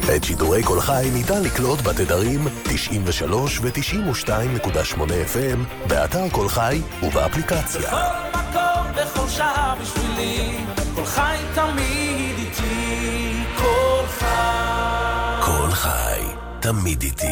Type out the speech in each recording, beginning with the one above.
את שידורי כל חי ניתן לקלוט בתדרים 93 ו-92.8 FM, באתר כל חי ובאפליקציה. בכל מקום, בכל שעה בשבילי, כל חי תמיד איתי, כל חי. כל חי, תמיד איתי.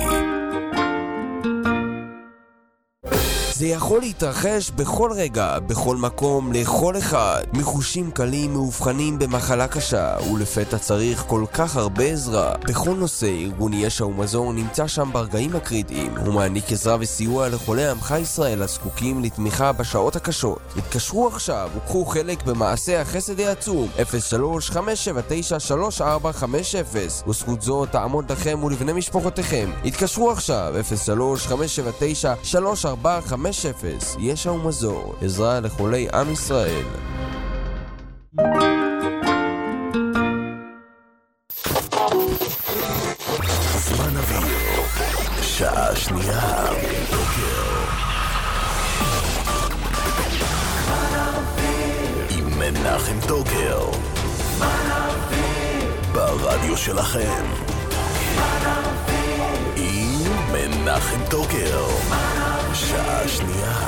זה יכול להתרחש בכל רגע, בכל מקום, לכל אחד. מחושים קלים מאובחנים במחלה קשה, ולפתע צריך כל כך הרבה עזרה. בכל נושא, ארגון ישע ומזור נמצא שם ברגעים הקריטיים. הוא מעניק עזרה וסיוע לחולי עמך ישראל הזקוקים לתמיכה בשעות הקשות. התקשרו עכשיו וקחו חלק במעשה החסד העצום 03-579-3450, וזכות זו תעמוד לכם ולבני משפחותיכם. התקשרו עכשיו 03-579-3450. ישע ומזור, עזרה לחולי עם ישראל. זמן אוויר, שעה שנייה. עם מנחם טוקר ברדיו שלכם. עם מנחם טוקר, שעה שנייה.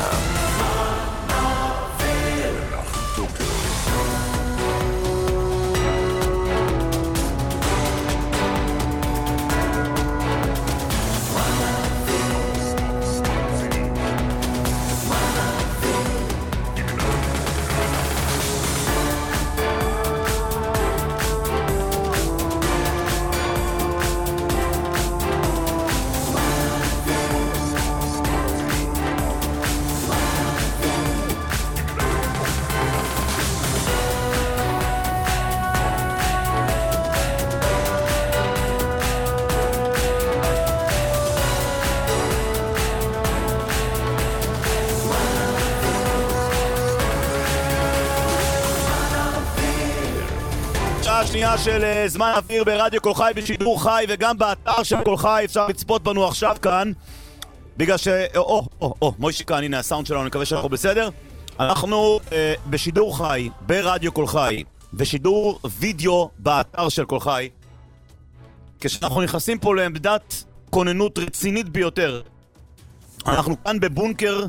שנייה של זמן אוויר ברדיו כל חי בשידור חי, וגם באתר של כל חי אפשר לצפות בנו עכשיו כאן, בגלל ש... מוישי כאן, הנה הסאונד שלנו, אני מקווה שאנחנו בסדר. אנחנו בשידור חי ברדיו כל חי ושידור וידאו באתר של כל חי, כשאנחנו נכנסים פה לעמדת כוננות רצינית ביותר. אנחנו כאן בבונקר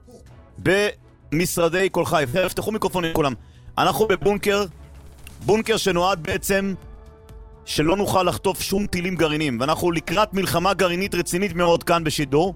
במשרדי כל חי. תפתחו מיקרופונים כולם. אנחנו בבונקר שנועד בעצם שלא נוכל לחטוף שום טילים גרעינים, ואנחנו לקראת מלחמה גרעינית רצינית מאוד כאן בשידור.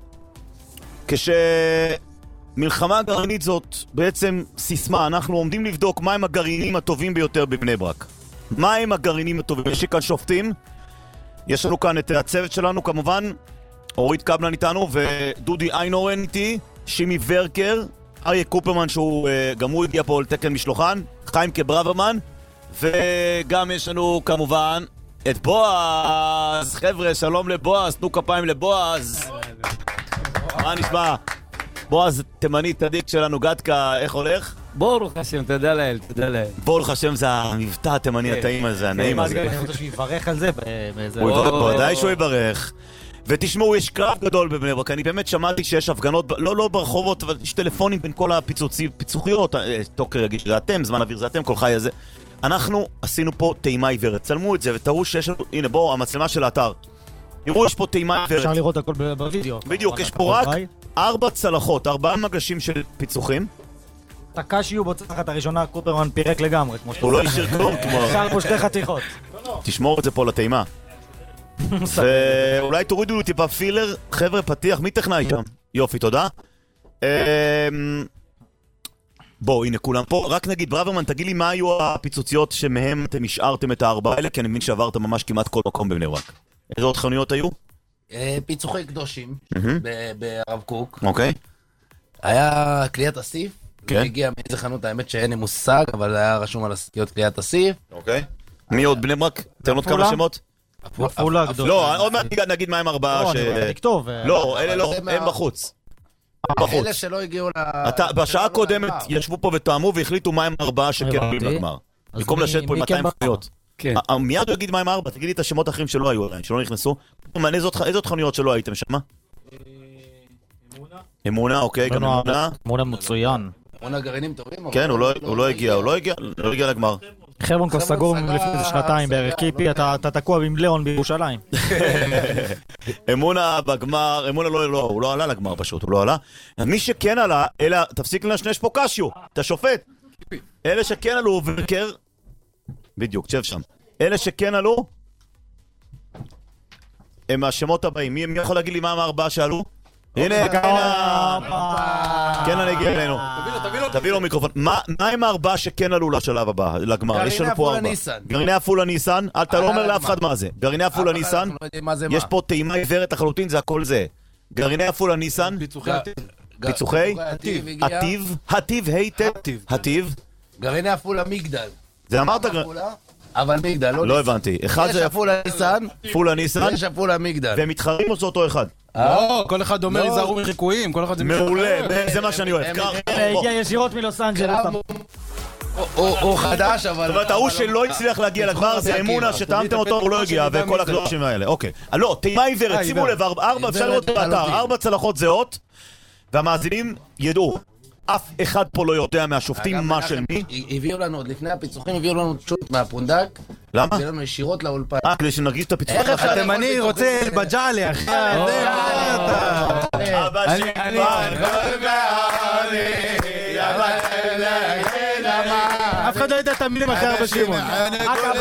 כשמלחמה גרעינית זאת בעצם סיסמה, אנחנו עומדים לבדוק מהם הגרעינים הטובים ביותר בבני ברק. מהם הגרעינים הטובים? יש לי כאן שופטים, יש לנו כאן את הצוות שלנו כמובן, אורית קבלן איתנו ודודי איינורן איתי, שימי ורקר, אריה קופרמן שהוא גם הוא הגיע פה לתקן משלוחן, חיים כברוורמן, וגם יש לנו כמובן את בועז. חבר'ה, שלום לבועז, תנו כפיים לבועז. מה נשמע? בועז תימני צדיק שלנו, גדקה, איך הולך? ברוך השם, תודה לאל, תודה לאל. ברוך השם זה המבטא התימני הטעים הזה, הנעים הזה. אני רוצה שהוא יברך על זה. הוא יברך, בוודאי שהוא יברך. ותשמעו, יש קרב גדול בבני ברק, אני באמת שמעתי שיש הפגנות, לא ברחובות, אבל יש טלפונים בין כל הפיצוחיות, טוקר יגיד שזה אתם, זמן אוויר זה אתם, כל חי הזה. אנחנו עשינו פה טעימה עיוורת, צלמו את זה ותראו שיש לנו, הנה בואו, המצלמה של האתר. תראו, יש פה טעימה עיוורת. אפשר לראות הכל בווידאו. בדיוק, יש פה רק 4 צלחות, 4 מגשים של פיצוחים. תקשיו בצלחת הראשונה, קופרמן פירק לגמרי, כמו הוא לא ישיר כלום, כמו... אפשר פה 2 חתיכות. תשמור את זה פה לטעימה. ואולי תורידו לי טיפה פילר, חבר'ה, פתיח, מי טכנאי שם? יופי, תודה. בואו, הנה כולם פה. רק נגיד, ברוורמן, תגיד לי מה היו הפיצוציות שמהם אתם השארתם את 4 האלה, כי אני מבין שעברת ממש כמעט כל מקום בבני ברק. איזה עוד חנויות היו? פיצוחי קדושים בערב קוק. אוקיי. היה קליית אסיף. כן. הגיע מאיזה חנות, האמת שאין לי מושג, אבל היה רשום על השקיות קליית אסיף. אוקיי. מי עוד בני ברק? תן עוד כמה שמות? עפולה גדולה. לא, עוד מעט נגיד מה הם 4 לא, ש... אני אכתוב. לא, אלה לא, הם בחוץ. אלה שלא הגיעו בשעה הקודמת ישבו פה ותאמו והחליטו מה הם 4 שכן עולים לגמר. במקום לשבת פה עם 200 חנויות. מיד הוא יגיד מה הם 4, תגיד לי את השמות האחרים שלא היו עליהם, שלא נכנסו. איזה עוד חנויות שלא הייתם שם? אמונה, אוקיי, גם אמונה. אמונה מצוין. אמונה גרעינים טובים. כן, הוא לא הגיע לגמר. חברון כבר סגור לפני איזה שנתיים בערך, קיפי, אתה תקוע עם ליאון בירושלים. אמונה בגמר, אמונה לא, הוא לא עלה לגמר פשוט, הוא לא עלה. מי שכן עלה, אלא, תפסיק לנשנש פה קשיו, אתה שופט. אלה שכן עלו, ורקר, בדיוק, תשב שם. אלה שכן עלו, הם השמות הבאים. מי יכול להגיד לי מה הארבעה שעלו? הנה, כן, אני אגיע אלינו. תביא לו מיקרופון. מה הם הארבעה שכן עלו לשלב הבא, לגמר? יש לנו פה ארבעה. גרעיני עפולה ניסן. אתה לא אומר לאף אחד מה זה. גרעיני עפולה ניסן. יש פה טעימה עיוורת לחלוטין, זה הכל זה. גרעיני עפולה ניסן. פיצוחי? הטיב, הטיב. גרעיני עפולה מגדל. זה אמרת? אבל מגדל, לא הבנתי. אחד זה עפולה ניסן. עפולה ניסן. יש עפולה מגדל. והם מתחרים או זה אותו אחד? לא, כל אחד אומר יזהרו מחיקויים, כל אחד זה מעולה, זה מה שאני אוהב. הגיע ישירות מלוס אנג'לס. הוא חדש, אבל... זאת אומרת, ההוא שלא הצליח להגיע לגמר זה אמונה שטעמתם אותו, הוא לא הגיע, וכל הקלושים האלה. אוקיי. לא, טעימה עיוורת, שימו לב, אפשר לראות באתר, 4 צלחות זהות, והמאזינים ידעו. אף אחד פה לא יודע מהשופטים מה של מי. הביאו לנו, עוד לפני הפיצוחים, הביאו לנו שוט מהפונדק. למה? הביאו לנו ישירות לאולפן. כדי שנרגיש את הפיצוחים. התימני רוצה בג'אלי, אחי. אף אחד לא יודע את המילים אחרי אבא שמעון. רק אבא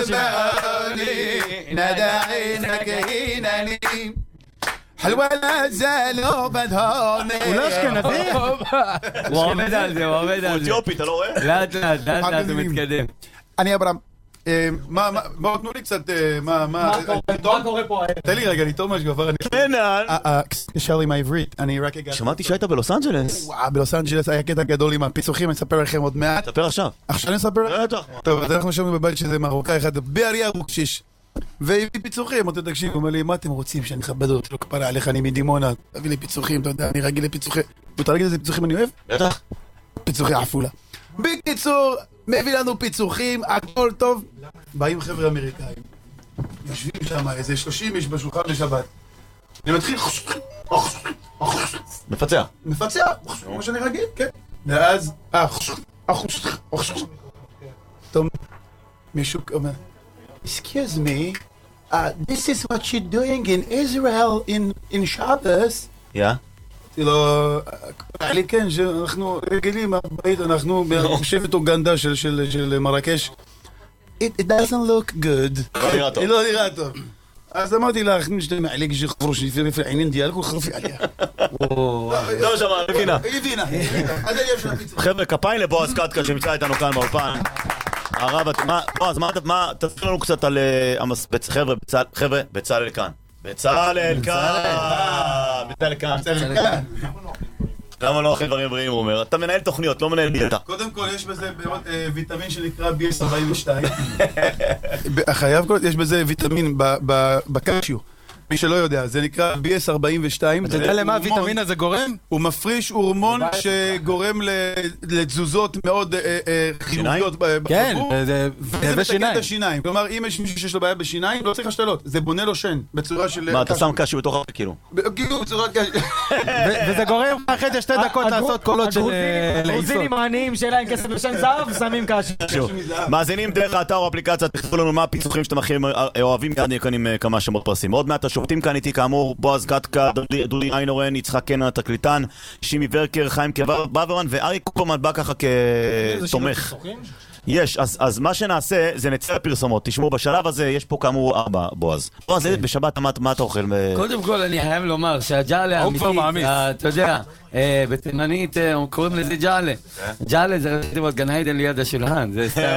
שמעון. حلوة لا زالوا بدهوني הוא לא אשכנזי? הוא עומד על זה, הוא עומד על זה. אתיופי, אתה לא רואה? לאט לאט הוא מתקדם. אני אברהם, בואו תנו לי קצת, מה קורה פה? תן לי רגע, לטעום משהו, אבל קשה לי מהעברית, אני רק הגעתי. שמעתי שהיית בלוס אנג'לס. וואו, בלוס אנג'לס היה קטע גדול עם הפיצוחים, אני אספר לכם עוד מעט. תספר עכשיו. עכשיו אני אספר? בטח. טוב, אז אנחנו שומעים בבית שזה מרוקאי אחד, באריה אבוקשיש. והביא פיצוחים, אמרתי, תקשיב, הוא אומר לי, מה אתם רוצים שאני אכבד אותו, שלא כפרה עליך, אני מדימונה, תביא לי פיצוחים, אתה יודע, אני רגיל לפיצוחים. ואתה רגיל לזה פיצוחים אני אוהב? בטח. פיצוחי עפולה. בקיצור, מביא לנו פיצוחים, הכל טוב. באים חבר'ה אמריקאים. יושבים שם, איזה 30 איש בשולחן בשבת. אני מתחיל... מפצע. מפצע, כמו שאני רגיל, כן. ואז... טוב, מישהו אומר... Excuse me, this is what you're doing in Israel in Shabbos. יא? לא, כן, שאנחנו רגילים, אנחנו בשבט אוגנדה של מרקש. It doesn't look good. לא נראה טוב. אז אמרתי לה, שאתה מעליק שחפרו שפיר לפי העניין דיאלק וחרפי עליה. לא שמע, הבינה. הבינה. חבר'ה, כפיים לבועז קטקה שנמצא איתנו כאן באולפן. הרב, בועז, מה, תסביר לנו קצת על חבר'ה, בצלאל כאן. בצלאל כאן. למה לא אוכל דברים בריאים, הוא אומר? אתה מנהל תוכניות, לא מנהל דיאטה. קודם כל, יש בזה ויטמין שנקרא BS42. חייב כל, יש בזה ויטמין בקשיו. מי שלא יודע, זה נקרא BS42. אתה יודע למה הוויטמין הזה גורם? הוא מפריש הורמון שגורם לתזוזות מאוד חיוביות. כן, זה מתקן את השיניים. כלומר, אם יש מישהו שיש לו בעיה בשיניים, לא צריך השתלות. זה בונה לו שן, בצורה של... מה, אתה שם קשיו בתוך כאילו? כאילו, בצורה... וזה גורם אחרי זה 2 דקות לעשות קולות של... הגרוזינים העניים שלהם כסף בשן זהב, שמים קשיו. מאזינים דרך האתר או אפליקציה, תכתבו לנו מה הפיצוחים שאתם הכי אוהבים, מיד נהיה כאן עם כמה שמות פרסים. עוד מעט השופטים כאן איתי כאמור, בועז קטקה, דודי איינורן, יצחק קנן התקליטן, שימי ורקר, חיים קברמן וארי קופרמן בא ככה כתומך. יש, אז מה שנעשה זה נצא לפרסומות. תשמעו, בשלב הזה יש פה כאמור 4, בועז. בועז, בשבת מה אתה אוכל? קודם כל אני חייב לומר שהג'אלה האמיתית, אתה יודע, בתימנית קוראים לזה ג'אלה. ג'אלה זה גן עדן ליד השולחן, זה סתם...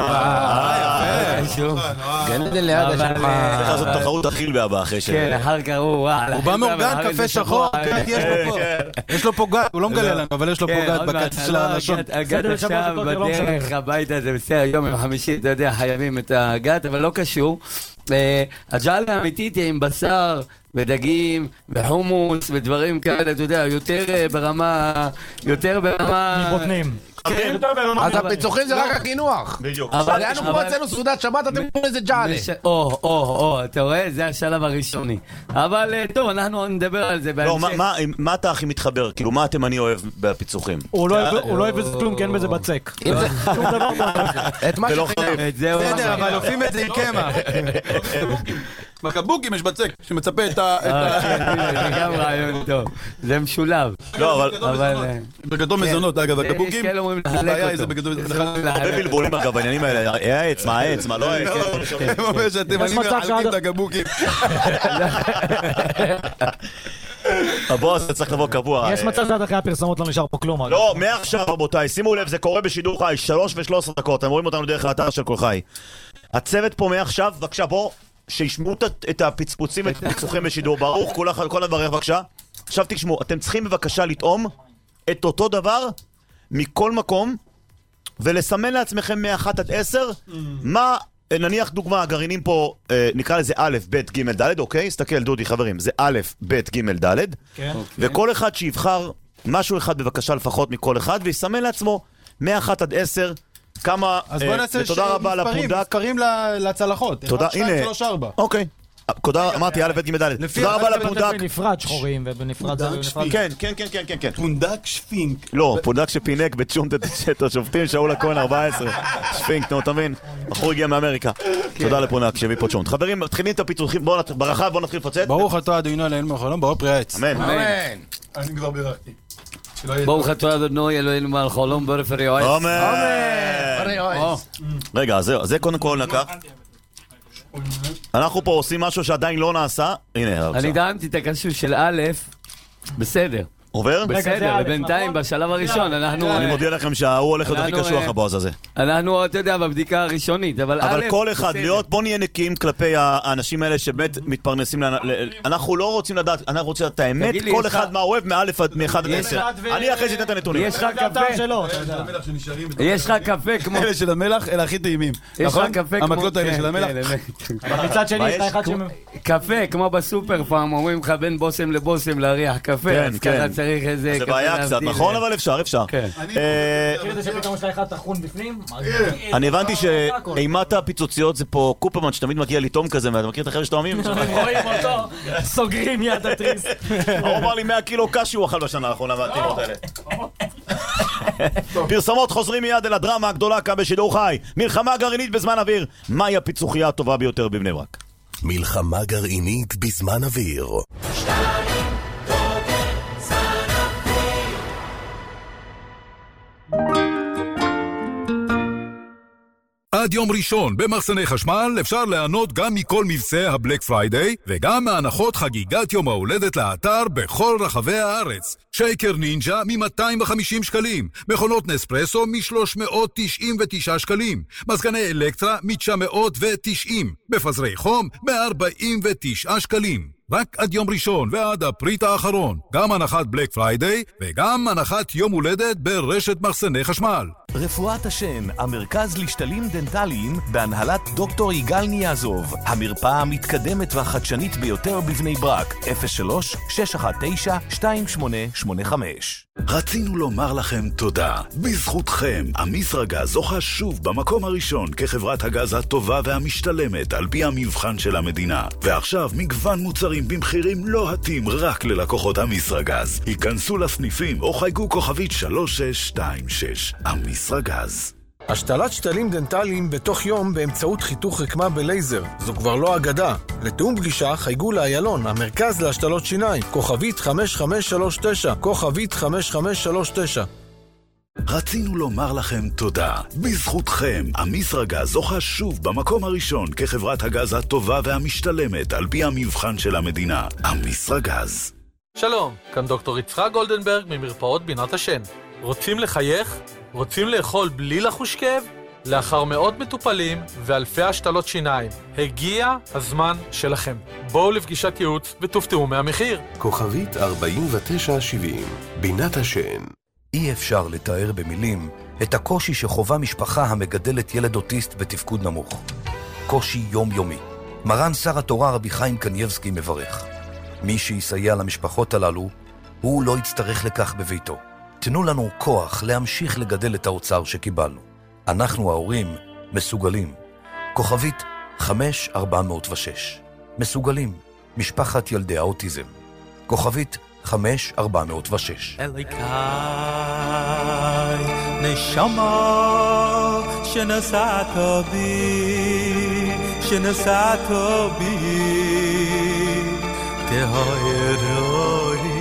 גן עדן ליד השולחן. צריך לעשות תחרות אכיל בהבא אחרי ש... כן, אחר כך הוא בא מאורגן, קפה שחור, יש לו פה גת, הוא לא מגלה לנו, אבל יש לו פה גת בקץ של הלשון. הגת עכשיו בדרך הביתה, זה בסדר, יום עם חמישי, אתה יודע, חייבים את הגת, אבל לא קשור. הג'אלה האמיתית היא עם בשר ודגים וחומוס ודברים כאלה, אתה יודע, יותר ברמה... מבוטנים. אז הפיצוחים זה רק הקינוח. בדיוק. אבל היה לנו פה אצלנו סעודת שבת, אתם קוראים לזה ג'אלה. אתה רואה? זה השלב הראשוני. אבל טוב, אנחנו נדבר על זה בהמשך. לא, מה אתה הכי מתחבר? כאילו, מה התימני אוהב בפיצוחים? הוא לא אוהב איזה כלום, כי אין בזה בצק. שום דבר פה. את מה שחייב. בסדר, אבל עושים את זה עם קמח. בקבוקים יש בצק, שמצפה את ה... זה גם רעיון טוב. זה משולב. לא, אבל... בגדול מזונות, אגב, הקבוקים. כן, אומרים לחלק אותו. הרבה בלבולים אגב, בעניינים האלה. העץ, מה העץ, מה לא העץ. הם אומרים שאתם אני מחלקים את הקבוקים. הבוס, זה צריך לבוא קבוע. יש מצב שעד אחרי הפרסומות לא נשאר פה כלום. לא, מעכשיו רבותיי, שימו לב, זה קורה בשידור חי, 3:13 דקות, אתם רואים אותנו דרך האתר של כל חי. הצוות פה מעכשיו, בבקשה בוא, שישמעו את הפצפוצים ואת הפיצוחים בשידור, ברוך, כל הדברך בבקשה. עכשיו תשמעו, אתם צריכים בבקשה לטעום את אותו דבר מכל מקום, ולסמן לעצמכם מ-1 עד 10, מה... נניח דוגמה, הגרעינים פה, נקרא לזה א', ב', ג', ד', אוקיי? הסתכל דודי חברים, זה א', ב', ג', ד', וכל אחד שיבחר משהו אחד בבקשה לפחות מכל אחד, ויסמן לעצמו מ-1 עד 10 כמה, אז בוא נעשה ותודה רבה לפונדק. מספרים לצלחות. תודה, 1, 2, 3, 4. אוקיי. אמרתי א', ב', ג', ד'. תודה רבה לפונדק. בנפרד שחורים ובנפרד זה בנפרד. כן. פונדק שפינק. לא, פונדק שפינק בצ'ונט השופטים, שאול הכהן 14. שפינק, נו, תבין? בחור הגיע מאמריקה. תודה לפונדק שהביא פה צ'ונט. חברים, מתחילים את הפיצוחים, ברכה, בוא נתחיל לפצט. ברוך אתה אדוני אלוהינו מלך העולם, ברוך פרי העץ. אמן. אני כבר בירכתי. ברוך אתה אדוני אלוהינו מלך העולם, ברוך פרי העץ. אמן. רגע, זה קודם כל לקח. אנחנו פה עושים משהו שעדיין לא נעשה. הנה, אני דהמתי את הקשור של א', בסדר. עובר? בסדר, ובינתיים בשלב הראשון אנחנו... אני מודיע לכם שההוא הולך להיות הכי קשוח הבועז הזה. אנחנו, אתה יודע, בבדיקה הראשונית, אבל כל אחד, בוא נהיה נקיים כלפי האנשים האלה שבאמת מתפרנסים, אנחנו לא רוצים לדעת, אנחנו רוצים לדעת את האמת, כל אחד מה אוהב מ-1 עד 10. אני אחרי זה אתן את הנתונים. יש לך קפה, יש לך קפה כמו... אלה של המלח, אלה הכי טעימים. יש לך קפה כמו... המקלות האלה של המלח. מצד שני, יש לך אחד קפה, כמו בסופר פעם, אומרים לך בין בוסם לבוסם להריח קפה, אז ככה צריך איזה... זה בעיה קצת, נכון? אבל אפשר. אני הבנתי שאימת הפיצוציות זה פה קופרמן שתמיד מגיע לטום כזה, ואתה מכיר את החבר'ה שתואמים? רואים אותו, סוגרים יד התריס. הוא אמר לי 100 קילו קש הוא אכל בשנה האחרונה מהטירות האלה. פרסומות חוזרים מיד אל הדרמה הגדולה כאן בשידור חי. מלחמה גרעינית בזמן אוויר. מהי הפיצוחייה הטובה ביותר בבני ברק? מלחמה גרעינית בזמן אוויר. עד יום ראשון במחסני חשמל אפשר ליהנות גם מכל מבצעי הבלק פריידיי וגם מהנחות חגיגת יום ההולדת לאתר בכל רחבי הארץ. שייקר נינג'ה מ-250 שקלים, מכונות נספרסו מ-399 שקלים, מזגני אלקטרה מ-990, בפזרי חום מ-49 שקלים. רק עד יום ראשון ועד הפריט האחרון, גם הנחת בלק פריידיי וגם הנחת יום הולדת ברשת מחסני חשמל. רפואת השן, המרכז לשתלים דנטליים בהנהלת דוקטור יגאל ניאזוב, המרפאה המתקדמת והחדשנית ביותר בבני ברק, 03-619-2885. רצינו לומר לכם תודה. בזכותכם, אמיסרגז זוכה שוב במקום הראשון כחברת הגז הטובה והמשתלמת על פי המבחן של המדינה. ועכשיו מגוון מוצרים במחירים לא התים רק ללקוחות אמיסרגז. היכנסו לסניפים או חייגו כוכבית 3626. אמיסרגז. השתלת שתלים דנטליים בתוך יום באמצעות חיתוך רקמה בלייזר. זו כבר לא אגדה. לתאום פגישה חייגו לאיילון, המרכז להשתלות שיניים, כוכבית 5539, כוכבית 5539. רצינו לומר לכם תודה. בזכותכם, אמיסרגז זוכה שוב במקום הראשון כחברת הגז הטובה והמשתלמת על פי המבחן של המדינה. אמיסרגז. שלום, כאן דוקטור יצחק גולדנברג ממרפאות בינת השן. רוצים לחייך? רוצים לאכול בלי לחוש כאב? לאחר מאות מטופלים ואלפי השתלות שיניים, הגיע הזמן שלכם. בואו לפגישת ייעוץ ותופתעו מהמחיר. כוכבית 4970, בינת השן. אי אפשר לתאר במילים את הקושי שחובה משפחה המגדלת ילד אוטיסט בתפקוד נמוך. קושי יומיומי. מרן שר התורה רבי חיים קנייבסקי מברך. מי שיסייע למשפחות הללו, הוא לא יצטרך לכך בביתו. תנו לנו כוח להמשיך לגדל את האוצר שקיבלנו. אנחנו ההורים מסוגלים. כוכבית 5406. מסוגלים. משפחת ילדי האוטיזם. כוכבית 5406. אליקאי נשמה שנסעת בי תהרוי.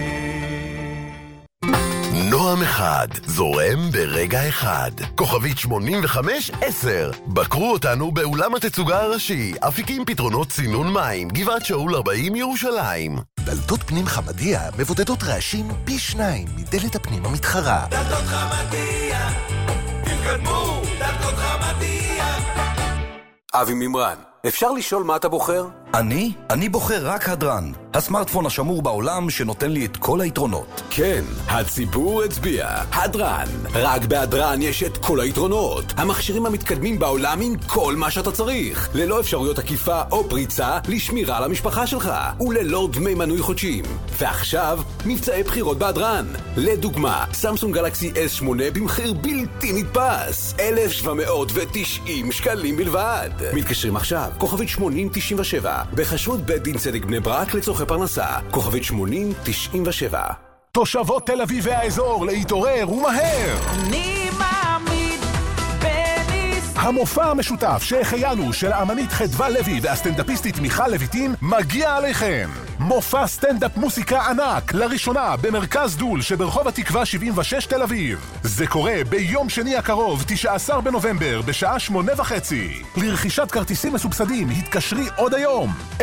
נועם אחד, זורם ברגע אחד. כוכבית 8510. בקרו אותנו באולם התצוגה הראשי, אפיקים פתרונות צינון מים, גבעת שאול 40 ירושלים. דלתות פנים חמדיה מבודדות רעשים פי 2 מדלת הפנים המתחרה. דלתות חמדיה, תתקדמו, דלתות חמדיה. אבי מימרן, אפשר לשאול מה אתה בוחר? אני בוחר רק הדרן, הסמארטפון השמור בעולם שנותן לי את כל היתרונות. כן, הציבור הצביע. הדרן. רק בהדרן יש את כל היתרונות. המכשירים המתקדמים בעולם עם כל מה שאתה צריך. ללא אפשרויות עקיפה או פריצה לשמירה על המשפחה שלך. וללא דמי מנוי חודשיים. ועכשיו, מבצעי בחירות בהדרן. לדוגמה, סמסונג גלקסי S8 במחיר בלתי נתפס. 1,790 שקלים בלבד. מתקשרים עכשיו, כוכבית 8097. בחשרות בית דין צדק בני ברק לצורכי פרנסה. כוכבית 8097. תושבות תל אביב והאזור להתעורר ומהר. אני מאמין בניס. המופע המשותף שהחיינו של האמנית חדווה לוי והסטנדאפיסטית מיכל לויטין מגיע עליכם. מופע סטנדאפ מוסיקה ענק לראשונה במרכז דול שברחוב התקווה 76 תל אביב. זה קורה ביום שני הקרוב 19 בנובמבר בשעה 8:30. לרכישת כרטיסים מסובסדים התקשרי עוד היום 052-9686-088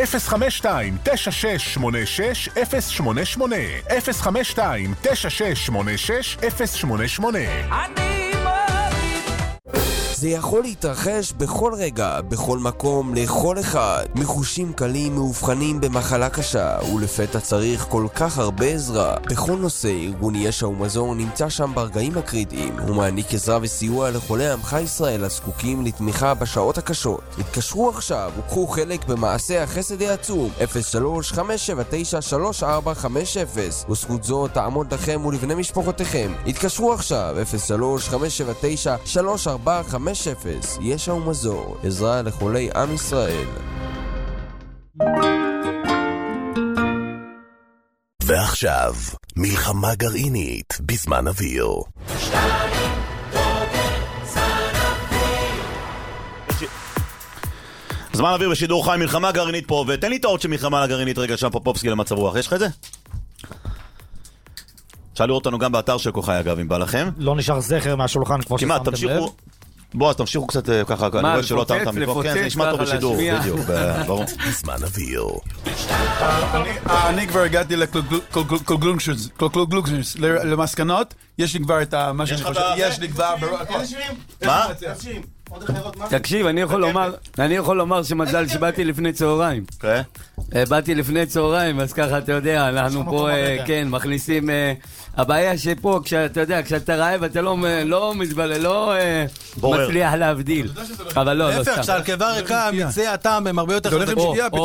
052-9686-088. זה יכול להתרחש בכל רגע, בכל מקום, לכל אחד. מחושים קלים מאובחנים במחלה קשה, ולפתע צריך כל כך הרבה עזרה. בכל נושא, ארגון ישע ומזור נמצא שם ברגעים הקריטיים. הוא מעניק עזרה וסיוע לחולי עמך ישראל הזקוקים לתמיכה בשעות הקשות. התקשרו עכשיו וקחו חלק במעשה החסד העצום 03-579-3450. וזכות זו תעמוד לכם ולבני משפחותיכם. התקשרו עכשיו 03-579-3450. ישע ומזור, עזרה לחולי עם ישראל. ועכשיו, מלחמה גרעינית בזמן אוויר. זמן אוויר בשידור חי, מלחמה גרעינית פה, ותן לי את האות של מלחמה גרעינית רגע שם פופופסקי למצב רוח, יש לך את זה? אפשר לראות אותנו גם באתר של כוחי אגב, אם בא לכם. לא נשאר זכר מהשולחן כמו ששמתם לב. כמעט, תמשיכו. בוא, תמשיכו קצת ככה, אני רואה שלא תמת המיקרופון, כן, זה נשמע טוב בשידור, בדיוק, ברור. זמן אוויר. אני כבר הגעתי לקונקלוז'נס, למסקנות, יש לי כבר את מה שאני חושב, יש לי כבר... מה? תקשיב, אני יכול לומר שמזל שבאתי לפני צהריים. באתי לפני צהריים, אז ככה אתה יודע, אנחנו פה, כן, מכניסים... הבעיה שפה, כשאתה יודע, כשאתה רעב, אתה לא מתבלה, לא מצליח להבדיל. אבל לא, סתם. שעל קיבה ריקה, מצי הטעם הם הרבה יותר חזקים.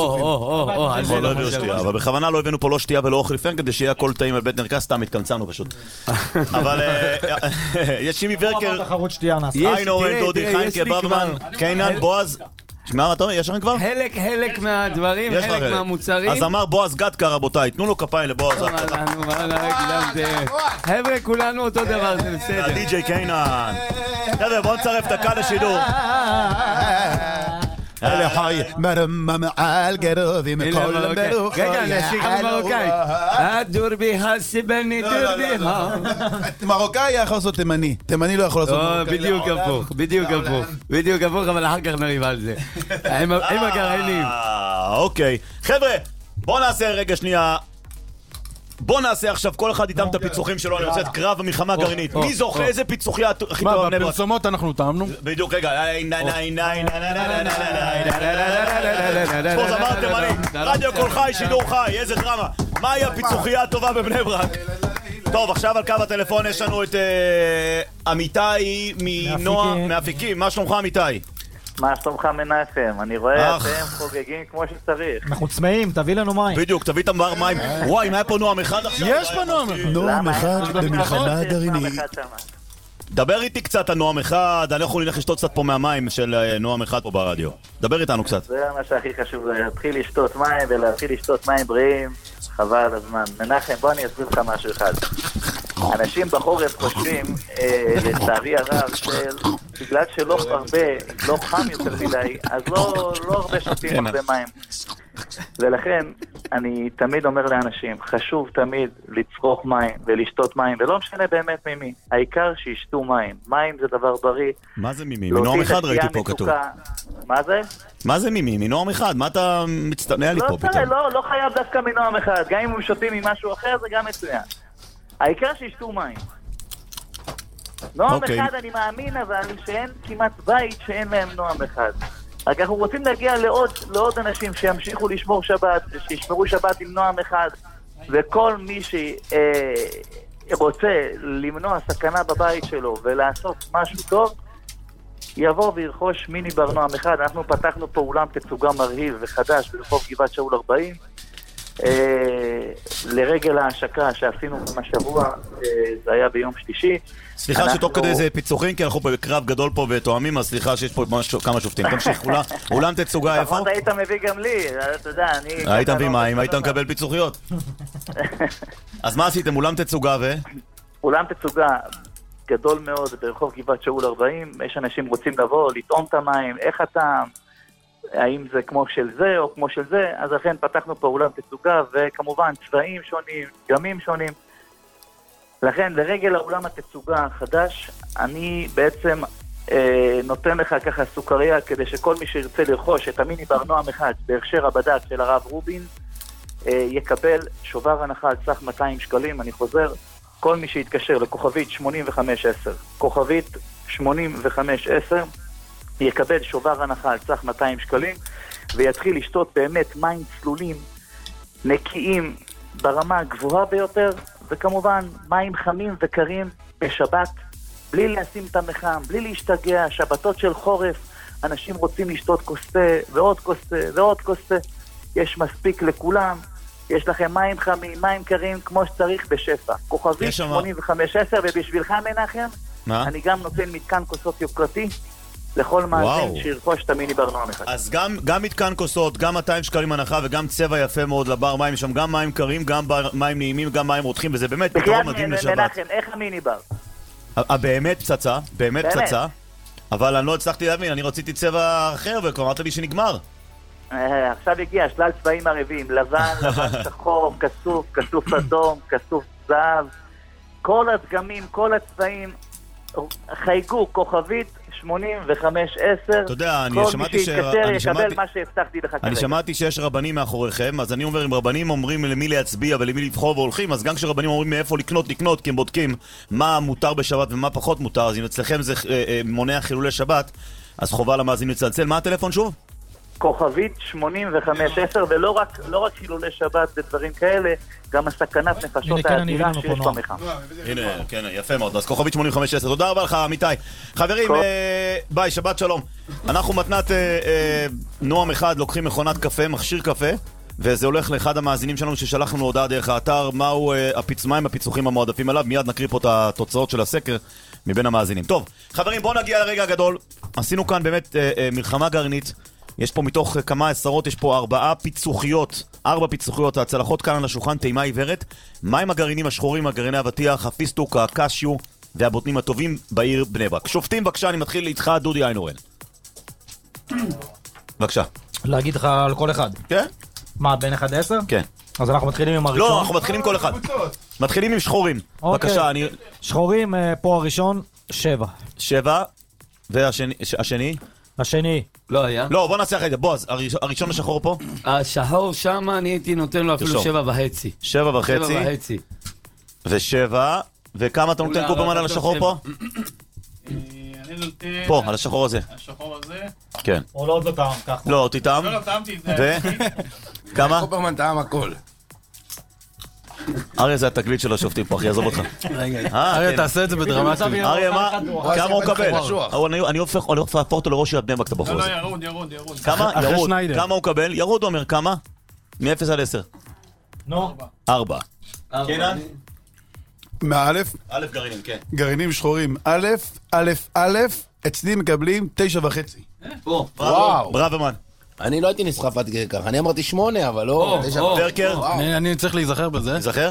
אבל בכוונה לא הבאנו פה לא שתייה ולא אוכל לפני, כדי שיהיה הכל טעים על בית נרכס, סתם התקמצנו פשוט. אבל יש שימי ורקר, חיים אורן, דודי, חיים קברמן, קיינן, בועז, שמע, אתה אומר, יש לכם כבר? חלק מהדברים, חלק מהמוצרים. אז אמר בועז גדקה, רבותיי, תנו לו כפיים לבועז. חבר'ה, כולנו אותו דבר, זה בסדר. הדי-ג'יי קיינן. חבר'ה, בואו נצרף דקה לשידור. אלה חי, מרמם על גרובי מכל ברוך. רגע, נשיק במרוקאי. הדור בי הסיבני דור בי. מרוקאי יכול לעשות תימני. תימני לא יכול לעשות מרוקאי. בדיוק הפוך, אבל אחר כך נריב על זה. עם הגרעינים. אוקיי. חבר'ה, בואו נעשה רגע שנייה. בוא נעשה עכשיו כל אחד איתם את הפיצוחים שלו. אני רוצה את קרב המלחמה הגרעינית. מי זוכה? איזה פיצוחיה הכי טובה? בפרסומות אנחנו טעמנו. בדיוק, רגע. פה זמר תימני, רדיו כל חי, שידור חי, איזה דרמה. מהי הפיצוחיה הטובה בבני ברק? טוב, עכשיו על קו הטלפון יש לנו את אמיתי מנועה, מאפיקים. מה שלומך אמיתי? מה שלומך מנחם? אני רואה אתם חוגגים כמו שצריך. אנחנו צמאים, תביא לנו מים. בדיוק, תביא את הבר מים. וואי, אם היה פה נועם אחד עכשיו... יש פה נועם אחד. נועם אחד במלחמה גרעינית. דבר איתי קצת על נועם אחד, אני יכול ללכת לשתות קצת פה מהמים של נועם אחד פה ברדיו. דבר איתנו קצת. זה מה שהכי חשוב, להתחיל לשתות מים ולהתחיל לשתות מים בריאים, חבל על הזמן. מנחם, בוא אני אסביר לך משהו אחד. אנשים בחורף חושבים, לצערי הרב, בגלל שלא הרבה, לא חם יותר מדי, אז לא הרבה שותים הרבה מים. ולכן, אני תמיד אומר לאנשים, חשוב תמיד לצרוך מים ולשתות מים, ולא משנה באמת ממי. העיקר שישתו מים. מים זה דבר בריא. מה זה ממי? מנועם אחד ראיתי פה כתוב. מה זה? מה זה ממי? מנועם אחד? מה אתה מצטנע לי פה פתאום? לא חייב דווקא מנועם אחד. גם אם הם שותים ממשהו אחר זה גם מצוין. העיקר שישתו מים. נועם אחד אני מאמין אבל שאין כמעט בית שאין להם נועם אחד. רק אנחנו רוצים להגיע לעוד אנשים שימשיכו לשמור שבת, שישמרו שבת עם נועם אחד, וכל מי שרוצה למנוע סכנה בבית שלו ולעשות משהו טוב, יבוא וירכוש מיני בר נועם אחד. אנחנו פתחנו פה אולם תצוגה מרהיב וחדש ברחוב גבעת שאול 40, לרגל ההשקה שעשינו השבוע, זה היה ביום שלישי. סליחה שתוך כדי זה פיצוחים, כי אנחנו בקרב גדול פה ותואמים, אז סליחה שיש פה כמה שופטים. תמשיך, אולם תצוגה איפה? לפחות היית מביא גם לי, אתה יודע, אני... היית מביא מים, היית מקבל פיצוחיות. אז מה עשיתם? אולם תצוגה ו... אולם תצוגה גדול מאוד ברחוב גבעת שאול 40, יש אנשים רוצים לבוא, לטעום את המים, איך הטעם, האם זה כמו של זה או כמו של זה, אז לכן פתחנו פה אולם תצוגה, וכמובן צבעים שונים, גמים שונים. לכן, לרגל האולם התצוגה החדש, אני בעצם נותן לך ככה סוכריה, כדי שכל מי שירצה לרכוש את המיני בר נועם אחד בהכשר הבד"ץ של הרב רובין, יקבל שובר הנחה על סך 200 שקלים. אני חוזר, כל מי שיתקשר לכוכבית 8510, כוכבית 8510, יקבל שובר הנחה על סך 200 שקלים, ויתחיל לשתות באמת מים צלולים, נקיים, ברמה הגבוהה ביותר, וכמובן מים חמים וקרים בשבת, בלי לשים את המחם, בלי להשתגע. שבתות של חורף, אנשים רוצים לשתות כוסה ועוד כוסה ועוד כוסה, יש מספיק לכולם. יש לכם מים חמים, מים קרים כמו שצריך בשפע. כוכבית 8510, ובשבילך מנחם, אני גם נותן מתקן כוסות יוקרתי לכל מאזין שירכוש את המיני בר נועם אחד. אז גם מתקן כוסות, גם 200 שקלים הנחה, וגם צבע יפה מאוד לבר מים. יש שם גם מים קרים, גם מים נעימים, גם מים רותחים, וזה באמת פתרון מדהים לשבת. מנחם, איך המיני בר? באמת פצצה, באמת פצצה. אבל אני לא הצלחתי להבין, אני רציתי צבע אחר, וכבר אמרת לי שנגמר. עכשיו הגיע שלל צבעים ערבים, לבן, לבן שחור, כסוף, כסוף אדום, כסוף זהב. כל הדגמים, כל הצבעים חייגו, כוכבית 8510. אתה יודע, אני שמעתי אני שמעתי שיש רבנים מאחוריכם, אז אני אומר, אם רבנים אומרים למי להצביע ולמי לבחור והולכים, אז גם כשרבנים אומרים מאיפה לקנות, כי הם בודקים מה מותר בשבת ומה פחות מותר, אז אם אצלכם זה מונע חילולי שבת, אז חובה למאזין לצלצל. מה הטלפון שוב? כוכבית 8510, ולא רק חילולי שבת ודברים כאלה, גם הסכנת נפשות האדירה שיש במחם. הנה, כן, יפה מאוד. אז כוכבית 8510. תודה רבה לך, עמיתי. חברים, ביי, שבת שלום. אנחנו מתנת נועם אחד, לוקחים מכונת קפה, מכשיר קפה, וזה הולך לאחד המאזינים שלנו ששלח לנו הודעה דרך האתר, מהם הפיצוחים המועדפים עליו. מיד נקריא פה את התוצאות של הסקר מבין המאזינים. טוב, חברים, בואו נגיע לרגע הגדול. עשינו כאן באמת מלחמה גרעינית. יש פה מתוך כמה עשרות, יש פה 4 פיצוחיות, הצלחות כאן על השולחן, טעימה עיוורת. מה עם הגרעינים השחורים, הגרעיני אבטיח, הפיסטוק, הקשיו והבוטנים הטובים בעיר בני ברק? שופטים, בבקשה, אני מתחיל איתך, דודי איינורן. בבקשה. להגיד לך על כל אחד? כן. מה, בין 1 ל-10? כן. אז אנחנו מתחילים עם הראשון? לא, אנחנו מתחילים כל אחד. מתחילים עם שחורים. בבקשה, אני... שחורים, פה הראשון, 7. 7, והשני? השני. לא היה? לא, בוא נעשה אחרי, בוא, הראשון השחור פה? השחור שם, אני הייתי נותן לו אפילו 7.5. 7.5. ו7, וכמה אתה נותן קופרמן על השחור פה? אני נותן... פה, על השחור הזה. השחור הזה? כן. או לא עוד לא טעם, ככה. לא, תטעם? לא, טעמתי את זה. כמה? קופרמן טעם הכל. אריה זה התקליט של השופטים פה, אחי, עזוב אותך. אריה, תעשה את זה בדרמטיות. אריה, כמה הוא קבל? אני הופך אותו לראש עיריית בני ברק, אתה בחור הזה. ירוד. כמה? ירוד. כמה הוא קבל? ירוד אומר, כמה? מ-0 עד 10. נו. 4. קנן? מאלף? א' גרעינים, כן. גרעינים שחורים. א', אצלי מקבלים 9.5. וואו. בראבמן. אני לא הייתי נסחף עד ככה, אני אמרתי 8, אבל לא... ברקר? אני צריך להיזכר בזה. להיזכר?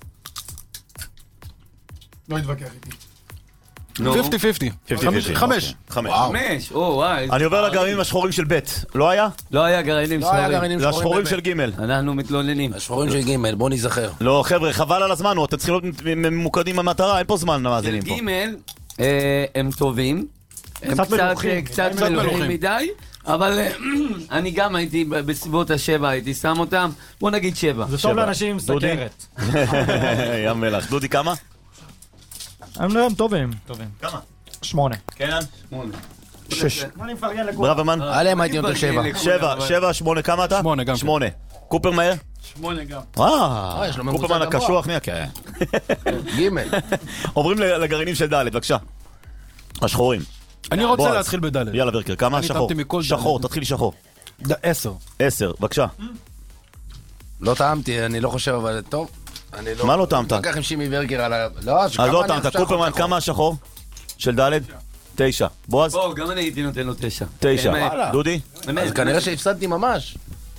לא התווכח איתי. 50-50. 5. 5. וואי. אני עובר לגרעינים השחורים של ב', לא היה? לא היה גרעינים שחורים. זה השחורים של ג'. אנחנו מתלוננים. השחורים של ג', בוא נזכר. לא, חבר'ה, חבל על הזמן, אתם צריכים להיות ממוקדים במטרה, אין פה זמן למאזינים פה. ג' הם טובים. הם קצת מלוכים מדי. אבל אני גם הייתי בסביבות ה7, הייתי שם אותם, בוא נגיד 7. זה טוב לאנשים עם סכרת. ים מלח. דודי, כמה? הם טובים. כמה? 8. קנן? 6. בראבמן? עליהם הייתי נותן 7. 7, 8, כמה אתה? 8 גם. 8. קופר מהר? 8 גם. קופרמן הקשוח, נהיה כן. ג'. עוברים לגרעינים של ד', בבקשה. השחורים. אני רוצה להתחיל בד'. יאללה ברקר, כמה? שחור. שחור, תתחיל שחור. 10. 10, בבקשה. לא טעמתי, אני לא חושב, אבל טוב. מה לא טעמת? לקח עם שימי ורגר על ה... אז לא טעמת, קופרמן, כמה השחור? של ד'? 9. בועז? גם אני הייתי נותן לו 9. 9. דודי? אז כנראה שהפסדתי ממש.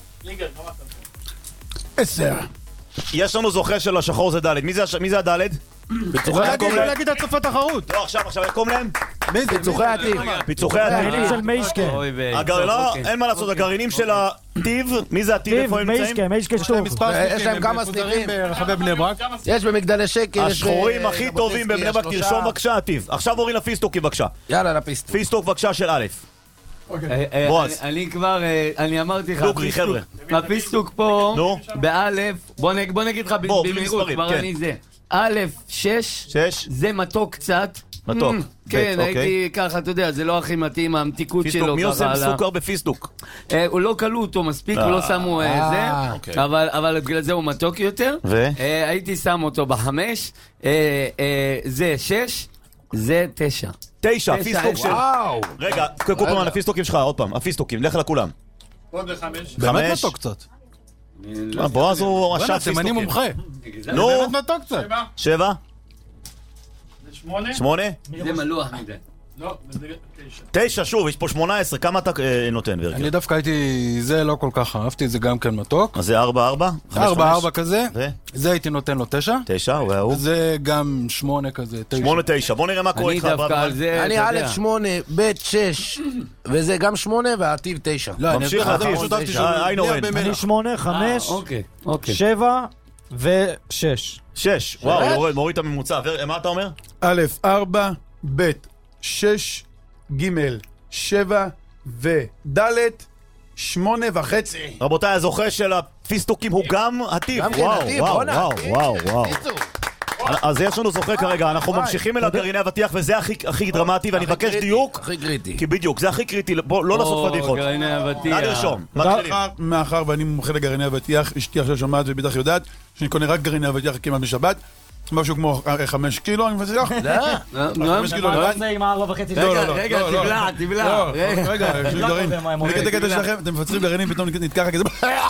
10. יש לנו זוכה של השחור זה ד'. מי זה הד'? פיצוחי להגיד עד סוף התחרות. לא, עכשיו יקום להם? מי זה? פיצוחי עתיד. פיצוחי עתיד. גרעינים של מיישקה. לא, אין מה לעשות, הגרעינים של הטיב, מי זה הטיב? איפה הם נמצאים? מיישקה שטוב. יש להם כמה סניפים ברחבי בני ברק. יש במגדלי שקל. השחורים הכי טובים בבני ברק, תרשום בבקשה הטיב. עכשיו עוברים לפיסטוקים בבקשה. יאללה, לפיסטוק. פיסטוק בבקשה של א'. בועז. אני כבר, אני אמרתי לך, דוגרי חבר'ה. הפיסטוק פה, באלף, בוא נגיד לך במהירות, כבר אני זה. א', 6, זה מתוק קצת. מתוק. כן, הייתי ככה, אתה יודע, זה לא הכי מתאים, המתיקות שלו. מי עושה סוכר בפיסטוק? הוא לא קלו אותו מספיק, הוא לא שמו זה, אבל בגלל זה הוא מתוק יותר. הייתי שם אותו ב5, זה 6, זה 9. 9, פיסטוק של... רגע, קופרמן, הפיסטוקים שלך, עוד פעם, הפיסטוקים, לך לכולם. עוד 5. באמת מתוק קצת. בועז הוא רשת פיסטוקים. אני מומחה. נו. באמת מתוק קצת. 7? 8? 8? זה מלוח מדי. לא, זה 9, שוב, יש פה 18, כמה אתה נותן? אני דווקא הייתי, זה לא כל כך אהבתי, זה גם כן מתוק. אז זה 4, 4? 4 כזה, זה הייתי נותן לו 9. 9, והוא? זה גם 8 כזה, 9. 8, 9, בוא נראה מה קורה איתך. אני א' 8, ב' 6, וזה גם 8 והעתיב 9. ממשיך העתיב, אני 8, 5, 7 ו6. 6, וואו, מוריד את הממוצע. מה אתה אומר? א' 4, ב' 6, ג' 7 וד' 8.5. רבותיי, הזוכה של הפיסטוקים הוא גם הטיב. וואו. אז יש לנו זוכה כרגע, אנחנו ממשיכים אל הגרעיני אבטיח וזה הכי דרמטי ואני מבקש דיוק. הכי קריטי. כי בדיוק, זה הכי קריטי, בוא לא לעשות פדיחות. גרעיני אבטיח. נא לרשום. מאחר ואני מומחה לגרעיני אבטיח, אשתי עכשיו שומעת ובטח יודעת שאני קונה רק גרעיני אבטיח כמעט בשבת. משהו כמו 5 קילו, אני מבטיח? לא, 5 קילו לא זה עם 4.5. רגע, תבלע. רגע, יש לי גרעין. אני קטע קטע שלכם, אתם מפצרים גרעינים, פתאום נתקע כזה.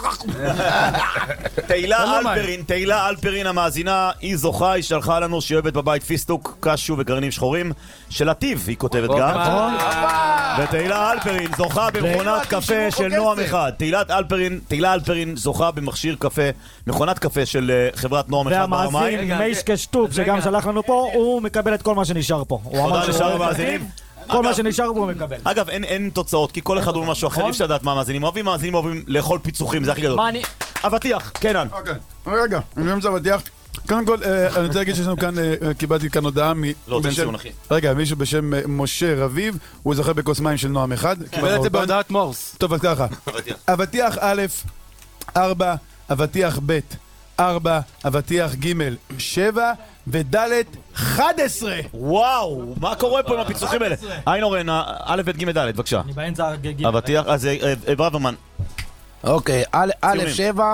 תהילה אלפרין המאזינה, היא זוכה, היא שלחה לנו שהיא אוהבת בבית פיסטוק, קשו וגרעינים שחורים של הטיב, היא כותבת גם. ותהילה אלפרין זוכה במכונת קפה של נועם אחד. תהילה אלפרין זוכה במכשיר קפה, מכונת קפה של חברת נועם אחד ברמיים. והמאזין מיישקה שטוב שגם שלח לנו פה, הוא מקבל את כל מה שנשאר פה. תודה לשאר המאזינים. כל מה שנשאר פה הוא מקבל. אגב, אין תוצאות, כי כל אחד הוא משהו אחר, אי אפשר לדעת מה המאזינים אוהבים. מאזינים אוהבים לאכול פיצוחים, זה הכי גדול. אבטיח, קנן. רגע, אני באמצע אבטיח. קודם כל, אני רוצה להגיד שיש לנו כאן, קיבלתי כאן הודעה לא, תן ציון, אחי. רגע, מישהו בשם משה רביב, הוא זוכה בכוס מים של נועם אחד. קיבל את זה בהודעת מורס. טוב, אז ככה. אבטיח א' 4, אבטיח ב' 4, אבטיח ג' 7 וד' 11. וואו, מה קורה פה עם הפיצוחים האלה? איינורן, א' ב' ג' ד', בבקשה. אני באמצע ג'. אבטיח, אז בראבמן. אוקיי, א' 7,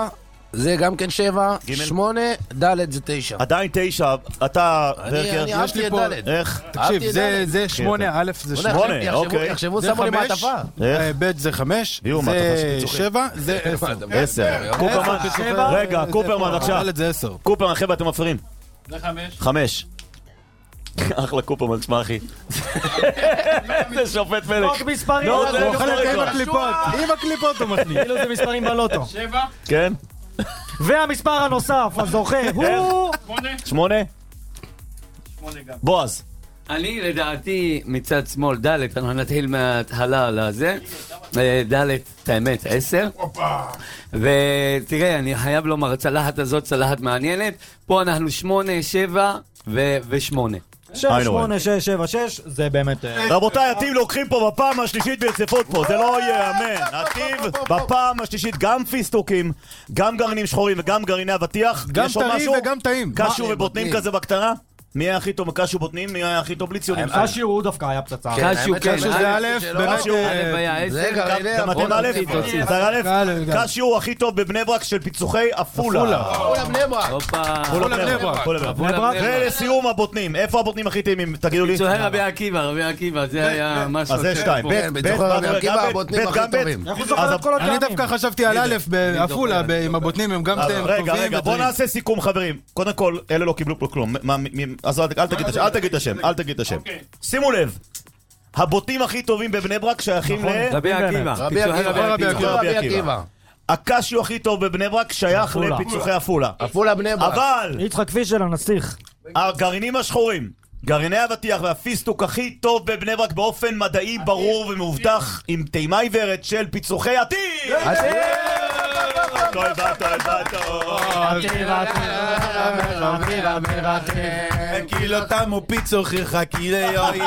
זה גם כן 7, 8, ד' זה 9. עדיין 9, אתה ורקר. אני אהבתי את ד'. איך? תקשיב, זה 8, א' זה 8. אוקיי. יחשבו, שמו לי מעטפה. ב' זה 5, זה 7, זה 10. קופרמן, רגע, קופרמן בבקשה. ד' זה 10. קופרמן, חבר'ה, אתם מפריעים. זה 5. 5. אחלה קופרמן, תשמע אחי. זה שופט מלך. חוק מספרים. הוא אוכל את זה עם הקליפות. עם הקליפות הוא מכניס. כאילו זה מספרים בלוטו. 7. כן? והמספר הנוסף, הזוכה, הוא... 8? 8 גם. בועז. אני לדעתי מצד שמאל ד', אנחנו נתחיל מההתחלה לזה. ד' את האמת 10. ותראה, אני חייב לומר, הצלחת הזאת צלחת מעניינת. פה אנחנו 8, 7 ו8. 8, 6, 7, 6, זה באמת... רבותיי, הטיב לוקחים פה בפעם השלישית ברציפות פה, זה לא ייאמן. הטיב בפעם השלישית, גם פיסטוקים, גם גרעינים שחורים וגם גרעיני אבטיח. גם טרי וגם טעים. קשו ובוטנים כזה בקטנה? מי היה הכי טוב מקשו בוטנים? מי היה הכי טוב בלי ציונים? קשו הוא דווקא היה פצצה. קשו, כן. קשו זה א', באמת... זה גרעיני אבטיח. קשו הוא הכי טוב בבני ברק של פיצוחי אפולה. אפולה בני ברק. ולסיום הבוטנים, איפה הבוטנים הכי טעימים? תגידו לי. פיצוחי רבי עקיבא, זה היה משהו... אז זה 2. פיצוחי רבי עקיבא, הבוטנים הכי טובים. אני דווקא חשבתי על א' באפולה, עם הבוטנים הם גם טובים. רגע, בוא נעשה סיכום חברים. קודם כל, אלה לא קיבלו פה כלום. אז אל תגיד את השם. שימו לב, הבוטים הכי טובים בבני ברק שייכים רבי עקיבא. הקשיו הכי טוב בבני ברק שייך לפיצוחי אפולה. אפולה בני ברק. אבל יצחק פישל הנסיך. הגרעינים השחורים, גרעיני אבטיח והפיסטוק הכי טוב בבני ברק באופן מדעי ברור ומאובטח עם טעימה עיוורת של פיצוחי עתיד. כאילו תמו פיצוחיך, כאילו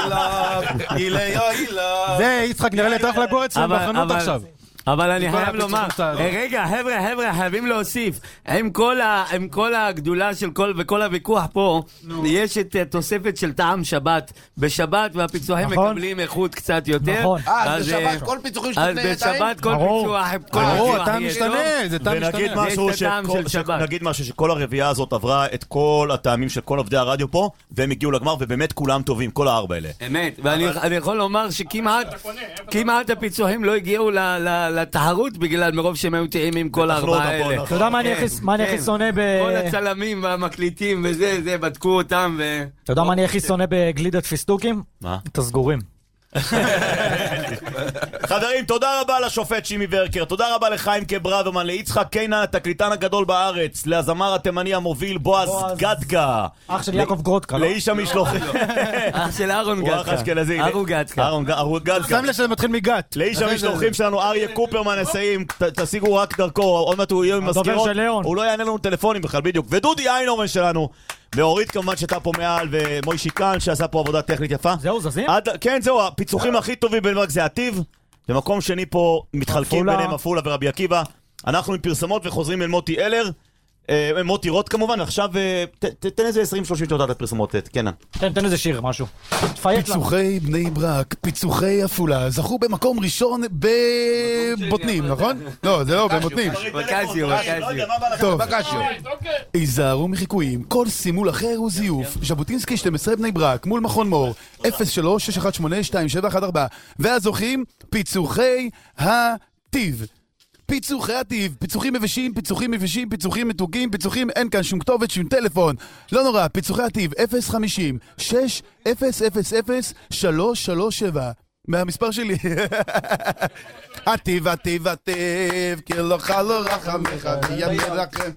יוילה. זה יצחק נראה לי אתה הולך לגור אצלנו בחנות עכשיו. אבל אני חייב לומר, רגע, חבר'ה, חייבים להוסיף, עם כל הגדולה של וכל הוויכוח פה, יש את תוספת של טעם שבת, בשבת והפיצוחים מקבלים איכות קצת יותר. נכון. בשבת כל פיצוחים שתקנה בשבת כל פיצוח, טעם משתנה, זה טעם משתנה. ונגיד משהו שכל הרביעה הזאת עברה את כל הטעמים של כל עובדי הרדיו פה, והם הגיעו לגמר, ובאמת כולם טובים, כל הארבע האלה. אמת, ואני יכול לומר שכמעט הפיצוחים לא הגיעו לתחרות בגלל מרוב שהם היו טעים עם כל הארבעה האלה. אתה יודע מה אני הכי שונא כל הצלמים והמקליטים וזה, בדקו אותם אתה יודע מה אני הכי שונא בגלידת פיסטוקים? מה? את הסגורים. חברים, תודה רבה לשופט שימי ורקר, תודה רבה לחיים קברברמן, ליצחק קיינן, התקליטן הגדול בארץ, לזמר התימני המוביל בועז גדקה, אח של יעקב גרודקה, לאיש המשלוחים, אח של אהרון גדקה, הוא אח אשכנזי, אהרון גדקה, שם לשם מתחיל מגת, לאיש המשלוחים שלנו אריה קופרמן נסעים, תשיגו רק דרכו, עוד מעט הוא יהיה עם מזכירות, הוא לא יענה לנו טלפונים בכלל בדיוק, ודודי איינורמן שלנו, ואורית כמובן שאתה פה מעל, ומוישי קאן שעשה פה עבודה טכנית יפה. זהו, זזים? כן, זהו, הפיצוחים הכי טובים בבני ברק זה הטיב, במקום שני פה מתחלקים ביניהם אפולה ורבי עקיבא. אנחנו עם פרסמות וחוזרים אל מוטי אלר, מוטי רוט כמובן, עכשיו תן איזה 20-30 שעות עד פרסמות, קנן. תן איזה שיר, משהו. פיצוחי בני ברק, פיצוחי אפולה, זכו במקום ראשון בבוטנים, נכון? לא, זה לא, במותנים. בקשיו. טוב, היזהרו מחיקויים, כל סימול אחר הוא זיוף. ז'בוטינסקי 12 בני ברק, מול מכון מור, 03-618-2714, והזוכים, פיצוחי הטיב. פיצוחי הטיב, פיצוחים יבשים, פיצוחים יבשים, פיצוחים מתוקים, פיצוחים, אין כאן שום כתובת, שום טלפון. לא נורא, פיצוחי הטיב, 050-6000-337. מהמספר שלי. הטיב, הטיב, הטיב, כי לא חלו רחמך, וימי רחם.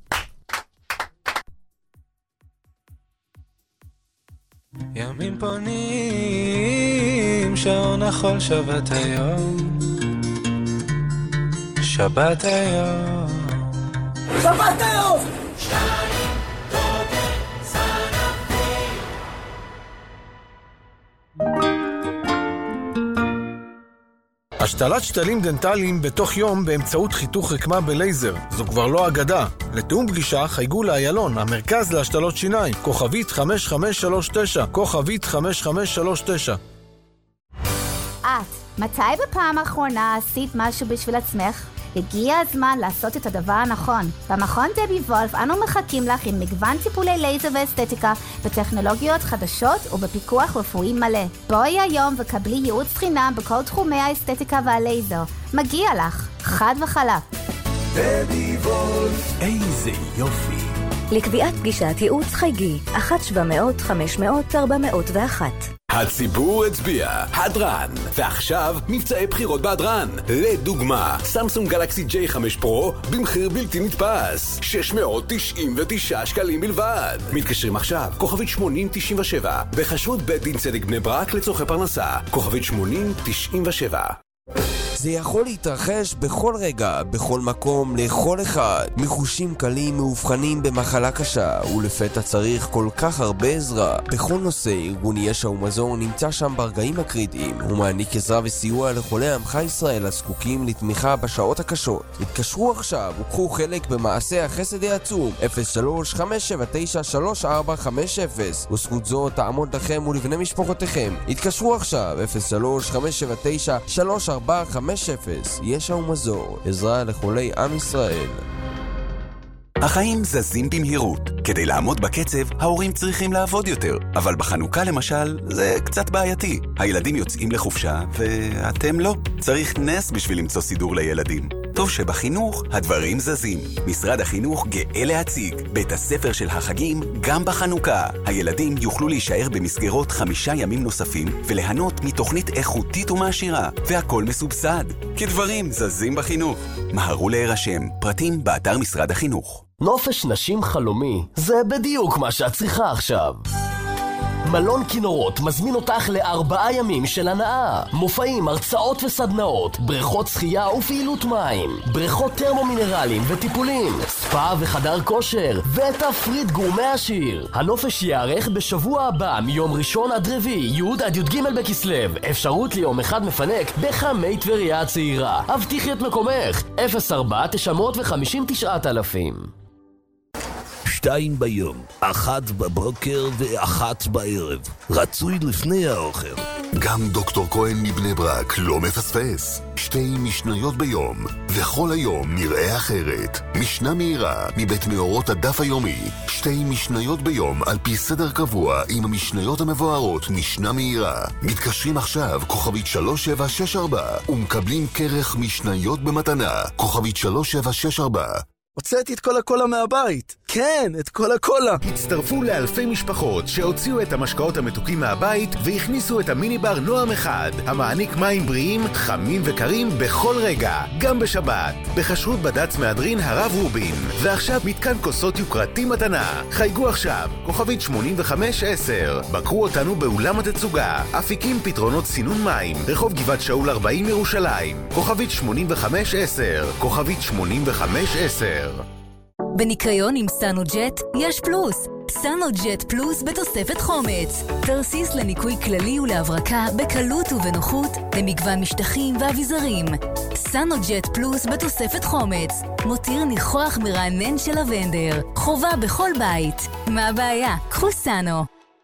ימים פונים, שעון החול שבת היום. שבת היום. שבת היום! השתלת שתלים דנטליים בתוך יום באמצעות חיתוך רקמה בלייזר. זו כבר לא אגדה. לתאום פגישה חייגו לאיילון, המרכז להשתלות שיניים, כוכבית 5539, כוכבית 5539. מתי בפעם האחרונה עשית משהו בשביל עצמך? הגיע הזמן לעשות את הדבר הנכון. במכון דבי וולף אנו מחכים לך עם מגוון טיפולי לייזר ואסתטיקה בטכנולוגיות חדשות ובפיקוח רפואי מלא. בואי היום וקבלי ייעוץ חינם בכל תחומי האסתטיקה והלייזר. מגיע לך, חד וחלק. דבי וולף, איזה יופי. לקביעת פגישת ייעוץ חייגי 1-700-500-401. הציבור הצביע, הדרן, ועכשיו מבצעי בחירות בהדרן. לדוגמה, סמסונג גלקסי J5 פרו במחיר בלתי נתפס, 699 שקלים בלבד. מתקשרים עכשיו, כוכבית 8097, בחשבות בית דין צדק בני ברק לצורכי פרנסה, כוכבית 8097. זה יכול להתרחש בכל רגע, בכל מקום, לכל אחד. מחושים קלים מאובחנים במחלה קשה, ולפתע צריך כל כך הרבה עזרה. בכל נושא, ארגון ישע ומזור נמצא שם ברגעים הקריטיים. הוא מעניק עזרה וסיוע לחולי עמך ישראל הזקוקים לתמיכה בשעות הקשות. התקשרו עכשיו וקחו חלק במעשה החסד העצום. 03-579-3450. וזכות זו תעמוד לכם ולבני משפחותיכם. התקשרו עכשיו 03-579-3450. ישע ומזור, עזרה לחולי עם ישראל. החיים זזים במהירות. כדי לעמוד בקצב, ההורים צריכים לעבוד יותר. אבל בחנוכה למשל, זה קצת בעייתי. הילדים יוצאים לחופשה, ואתם לא. צריך נס בשביל למצוא סידור לילדים. טוב שבחינוך הדברים זזים. משרד החינוך גאה להציג בית הספר של החגים גם בחנוכה. הילדים יוכלו להישאר במסגרות 5 ימים נוספים וליהנות מתוכנית איכותית ומעשירה, והכל מסובסד. כדברים זזים בחינוך. מהרו להירשם, פרטים באתר משרד החינוך. נופש נשים חלומי זה בדיוק מה שאת צריכה עכשיו. מלון כינורות מזמין אותך ל4 ימים של הנאה. מופעים, הרצאות וסדנאות, בריכות שחייה ופעילות מים, בריכות טרמומינרלים וטיפולים, ספא וחדר כושר, ותפריט גורמי עשיר. הנופש יערך בשבוע הבא מיום ראשון עד רביעי, י' עד י"ג בכסלו. אפשרות ליום אחד מפנק בחמי טבריה הצעירה. הבטיחי את מקומך, 04-950-9000. 2 ביום, 1 בבוקר ו1 בערב. רצוי לפני האוכל. גם דוקטור כהן מבני ברק לא מפספס. 2 משניות ביום, וכל היום נראה אחרת. משנה מהירה מבית מאורות הדף היומי. 2 משניות ביום על פי סדר קבוע עם המשניות המבוארות משנה מהירה. מתקשרים עכשיו כוכבית 3764 ומקבלים כרך משניות במתנה. כוכבית 3764. הוצאתי את כל הקולה מהבית. כן, את כל הקולה. הצטרפו לאלפי משפחות שהוציאו את המשקאות המתוקים מהבית והכניסו את המיני-בר נועם אחד, המעניק מים בריאים, חמים וקרים בכל רגע, גם בשבת. בחשרות בד"ץ מהדרין הרב רובין. ועכשיו מתקן כוסות יוקרתי מתנה. חייגו עכשיו, כוכבית 8510. בקרו אותנו באולם התצוגה. אפיקים פתרונות סינון מים. רחוב גבעת שאול 40 ירושלים. כוכבית 8510. כוכבית 8510. בניקיון עם סנוג'ט יש פלוס. סנוג'ט פלוס בתוספת חומץ. תרסיס לניקוי כללי ולהברקה בקלות ובנוחות למגוון משטחים ואביזרים. סנוג'ט פלוס בתוספת חומץ. מותיר ניחוח מרענן של לבנדר. חובה בכל בית. מה הבעיה? קחו סנו.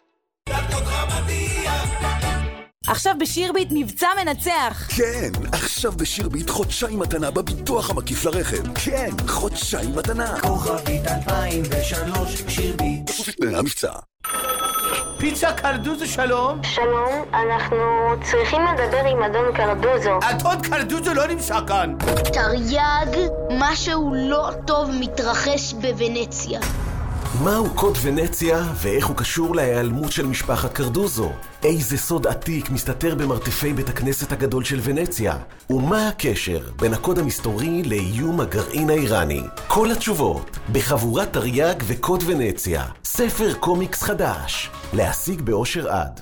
עכשיו בשירביט מבצע מנצח. כן, עכשיו בשירביט חודשיים מתנה בביטוח המקיף לרכב. כן, חודשיים מתנה. כוכבית 2003 שירביט. תנאי המבצע. פיצה קרדוזו, שלום. שלום, אנחנו צריכים לדבר עם אדון קרדוזו. אדון קרדוזו לא נמצא כאן. תרי"ג, משהו לא טוב מתרחש בוונציה. מהו קוד ונציה ואיך הוא קשור להיעלמות של משפחת קרדוזו? איזה סוד עתיק מסתתר במרתפי בית הכנסת הגדול של ונציה? ומה הקשר בין הקוד המסתורי לאיום הגרעין האיראני? כל התשובות בחבורת תרי"ג וקוד ונציה, ספר קומיקס חדש, להשיג באושר עד.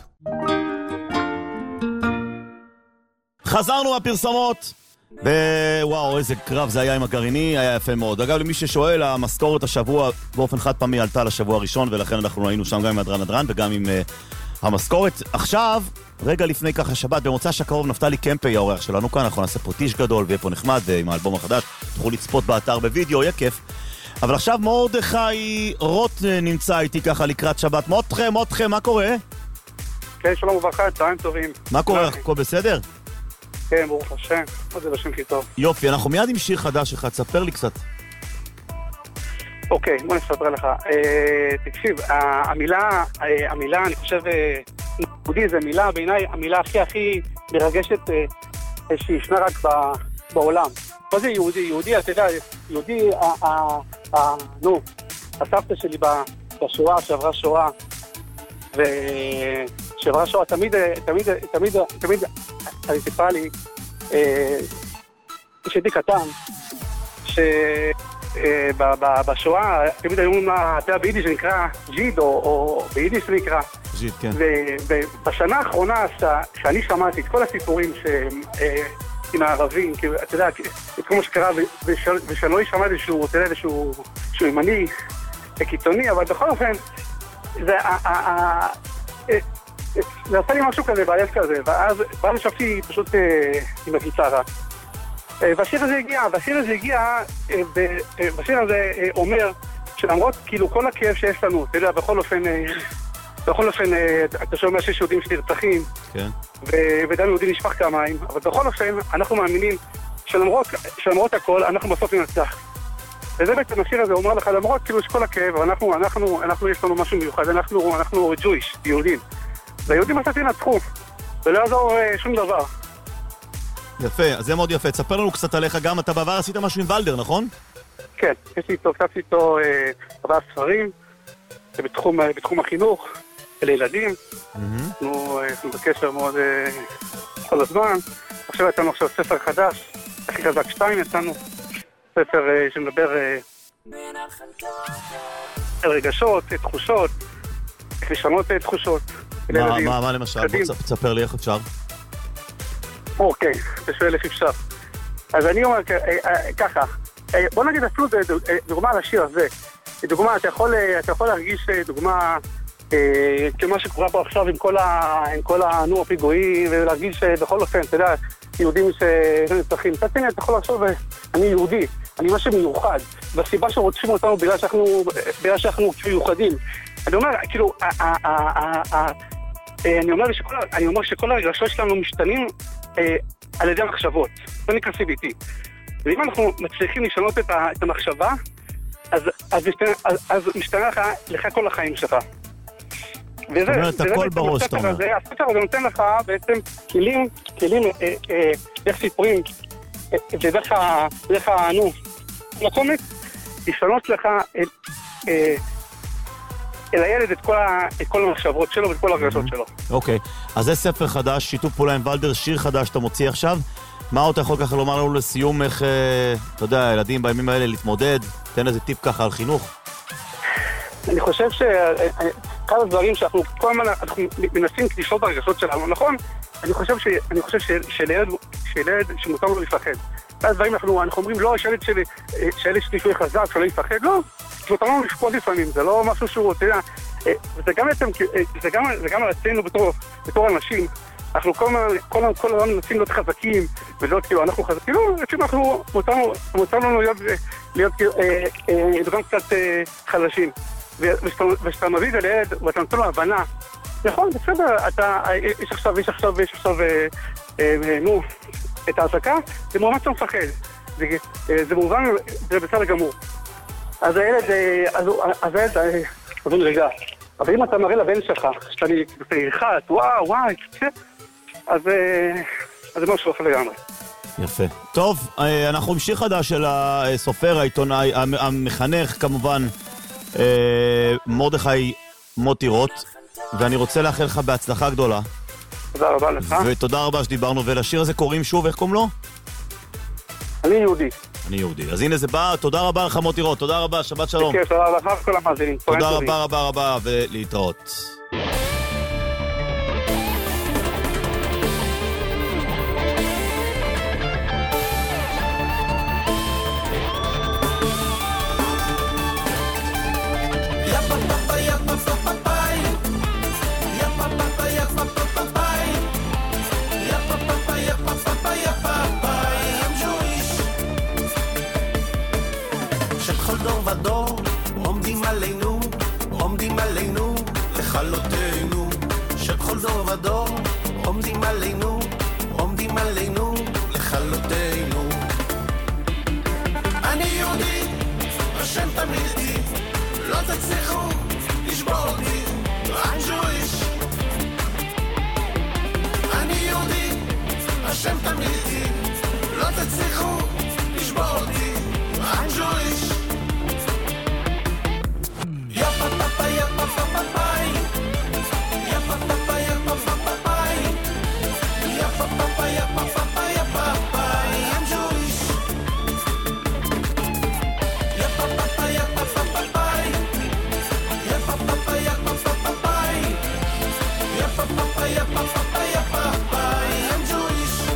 חזרנו מהפרסמות. וואו, איזה קרב זה היה עם הגרעיני, היה יפה מאוד. אגב, למי ששואל, המשכורת השבוע באופן חד פעמי עלתה לשבוע הראשון, ולכן אנחנו היינו שם גם עם הדרן וגם עם המשכורת. עכשיו, רגע לפני ככה שבת, במוצא שקרוב נפתלי קמפי, האורח שלנו כאן, אנחנו נעשה פה טיש גדול ויהיה פה נחמד עם האלבום החדש, תוכלו לצפות באתר בווידאו, יהיה כיף. אבל עכשיו מרדכי רוט נמצא איתי ככה לקראת שבת. מותכם, מה קורה? כן, שלום וברכה, צהריים טובים. מה קורה? הכל בסדר? כן, ברוך השם. מה זה בשם כי טוב. יופי, אנחנו מיד עם שיר חדש אחד, ספר לי קצת. אוקיי, בוא נספר לך. תקשיב, המילה, אני חושב, יהודי זה מילה, בעיניי, המילה הכי מרגשת שישנה רק בעולם. מה זה יהודי? יהודי, אתה יודע, יהודי, הסבתא שלי בשואה, שעברה שואה, ושעברה שואה, תמיד, אני סיפרה לי, כשהייתי קטן, בשואה, תמיד היו אתה יודע, ביידיש שנקרא ג'יד, או ביידיש שנקרא. ג'יד, כן. ובשנה האחרונה, שאני שמעתי את כל הסיפורים עם הערבים, אתה יודע, את כל מה שקרה, ושאני לא שמעתי שהוא, אתה יודע, שהוא ימני, קיצוני, אבל בכל אופן, זה עשה לי משהו כזה, בלב כזה, ואז ישבתי פשוט עם הגיטרה. והשיר הזה אומר שלמרות כאילו כל הכאב שיש לנו, אתה יודע, בכל אופן אתה שומע שיש יהודים שנרצחים, כן. ודם יהודי נשפך כמים, אבל בכל אופן אנחנו מאמינים שלמרות הכל אנחנו בסוף ננצח. וזה בעצם השיר הזה אומר לך, למרות כאילו שכל הכאב, אנחנו יש לנו משהו מיוחד, אנחנו ג'ויש, יהודים. והיהודים בסוף ינצחו, ולא יעזור שום דבר. יפה, אז זה מאוד יפה. תספר לנו קצת עליך גם, אתה בעבר עשית משהו עם ולדר, נכון? כן, כתבתי איתו 4 ספרים בתחום החינוך לילדים. אנחנו בקשר מאוד כל הזמן. עכשיו יצאנו ספר חדש, הכי חזק 2 יצאנו. ספר שמדבר על רגשות, תחושות, איך לשנות תחושות. מה למשל? בוא תספר לי איך אפשר. אוקיי, אתה שואל איך אפשר. אז אני אומר ככה, בוא נגיד אפילו דוגמה על השיר הזה. דוגמה, אתה יכול להרגיש דוגמה כמה שקורה פה עכשיו עם כל הפיגועים, ולהרגיש בכל אופן, אתה יודע, יהודים שנצטרכים. אתה יכול לחשוב, אני יהודי, אני משהו מיוחד, והסיבה שרודפים אותנו בגלל שאנחנו מיוחדים. אני אומר, כאילו, אני אומר שכל הרגשות שלנו משתנים על ידי המחשבות. זה נקרא CBT. ואם אנחנו מצליחים לשנות את המחשבה, אז משתנה לך כל החיים שלך. זאת אומרת, הכל בראש, אתה אומר. הספר הזה נותן לך בעצם כלים, דרך סיפורים, דרך הקומץ, לשנות לך אל הילד את כל המחשבות שלו ואת כל הרגשות שלו. אוקיי, אז זה ספר חדש, שיתוף פעולה עם ולדר, שיר חדש שאתה מוציא עכשיו. מה עוד אתה יכול ככה לומר לנו לסיום, איך, אתה יודע, הילדים בימים האלה להתמודד? תן איזה טיפ ככה על חינוך. אני חושב אחד הדברים שאנחנו כל הזמן מנסים לשלוט ברגשות שלנו, נכון? אני חושב שלילד שמותר לו לפחד. ואז דברים אנחנו אומרים, לא, שהילד שלי שהוא חזק, שלא יפחד, לא. מותר לנו לשפוט לפעמים, זה לא משהו שהוא, אתה יודע, זה גם עשינו בתור אנשים. אנחנו כל הזמן מנסים להיות חזקים, ולהיות כאילו אנחנו חזקים, לא, לפעמים מותר לנו להיות גם קצת חלשים. ושאתה מביא את הילד, ואתה נותן לו הבנה, נכון, בסדר, יש עכשיו, את ההעסקה, זה מובן שאתה מפחד. זה מובן, זה בסדר גמור. אז הילד, רגע, אבל אם אתה מראה לבן שלך, שאתה נרחץ, וואו, אז זה משהו אחר לגמרי. יפה. טוב, אנחנו עם שיר חדש של הסופר, העיתונאי, המחנך כמובן, מרדכי מוטי רוט, ואני רוצה לאחל לך בהצלחה גדולה. תודה רבה לך. ותודה רבה שדיברנו, ולשיר הזה קוראים שוב, איך קוראים לו? אני יהודי. אני יהודי. אז הנה זה בא, תודה רבה לך מוטי רוט, תודה רבה, שבת שלום. תודה רבה לך כל המאזינים. תודה רבה, ולהתראות. לכלותנו, שכל דור ודור עומדים עלינו, השם תמיד איתי, לא תצליחו לשבור אותי. I'm Jewish, אני יהודי, השם תמיד איתי, לא תצליחו לשבור אותי. I'm Jewish. יפה פפה יפה פפה פאי, יפה פפה יפה פפה פאי, יפה פפה יפה פפה יפה פאי. I'm Jewish. יפה פפה יפה פפה פאי, יפה פפה יפה פפה פאי, יפה פפה יפה פפה יפה פאי. I'm Jewish.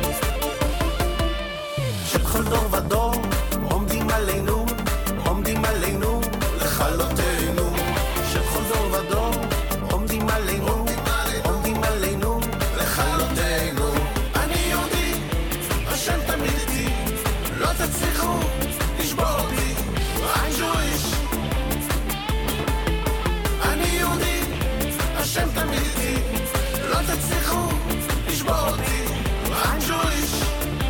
שבכל דור ודור עומדים עלינו, עומדים עלינו לכלותנו. שבכל דור ודור עומדים עלינו, עומדים עלינו לכלותנו. אני יהודי, השם תמיד איתי, לא תצליחו לשבור אותי. I'm Jewish. אני יהודי, השם תמיד איתי, לא תצליחו לשבור אותי. I'm Jewish.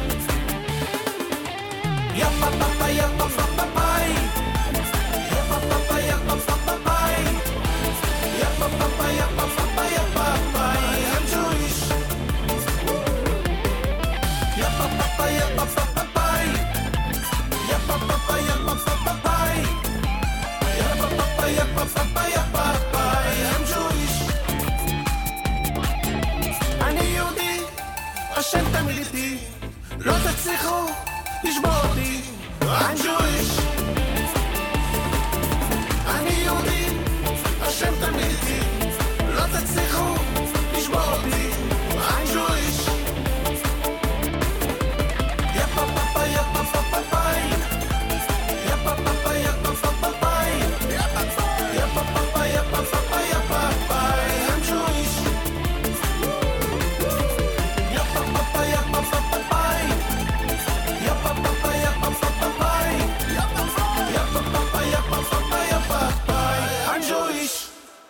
יפה פפה יפה פפה פאי, יפה פפה יפה פפה פאי, יפה פפה יפה פפה יפה פאי. I'm Jewish. יפה פפה יפה פפה פאי, יפה פפה יפה פפה פאי, יפה פפה יפה פפה יפה פאי. I'm Jewish. אני יהודי, השם תמיד איתי, לא תצליחו לשבור אותי. I'm Jewish. אני יהודי, השם תמיד איתי, לא תצליחו לשבור אותי. I'm Jewish. יפה פפה יפה פפה פאי, יפה פפה יפה פפה פאי, יפה פפה יפה פפה יפה פאי. I'm Jewish. יפה פפה יפה פפה פאי, יפה פפה יפה פפה פאי, יפה פפה יפה פפה יפה פאי. I'm Jewish.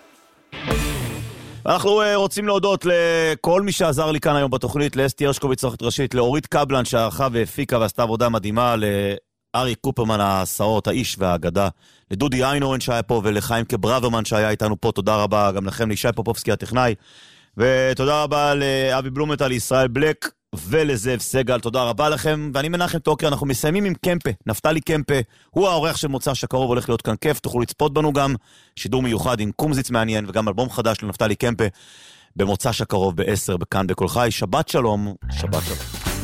אנחנו רוצים להודות לכל מי שעזר לי כאן היום בתוכנית, לאסתי הרשקוביץ עורכת ראשית, לאורית קבלן שערכה והפיקה ועשתה עבודה מדהימה, לארי קופרמן ההסעות, האיש והאגדה, לדודי איינורן שהיה פה ולחיים כברוורמן שהיה איתנו פה. תודה רבה גם לכם, לישי פופובסקי הטכנאי, ותודה רבה לאבי בלומנטל, לישראל בלק ולזאב סגל. תודה רבה לכם, ואני מנחם טוקר. אנחנו מסיימים עם קמפה, נפתלי קמפה, הוא האורח של מוצ"ש הקרוב, הולך להיות כאן כיף, תוכלו לצפות בנו גם, שידור מיוחד עם קומזיץ מעניין, וגם אלבום חדש לנפתלי קמפה, במוצ"ש הקרוב ב-10 בכאן בכל חי. שבת שלום, שבת שלום.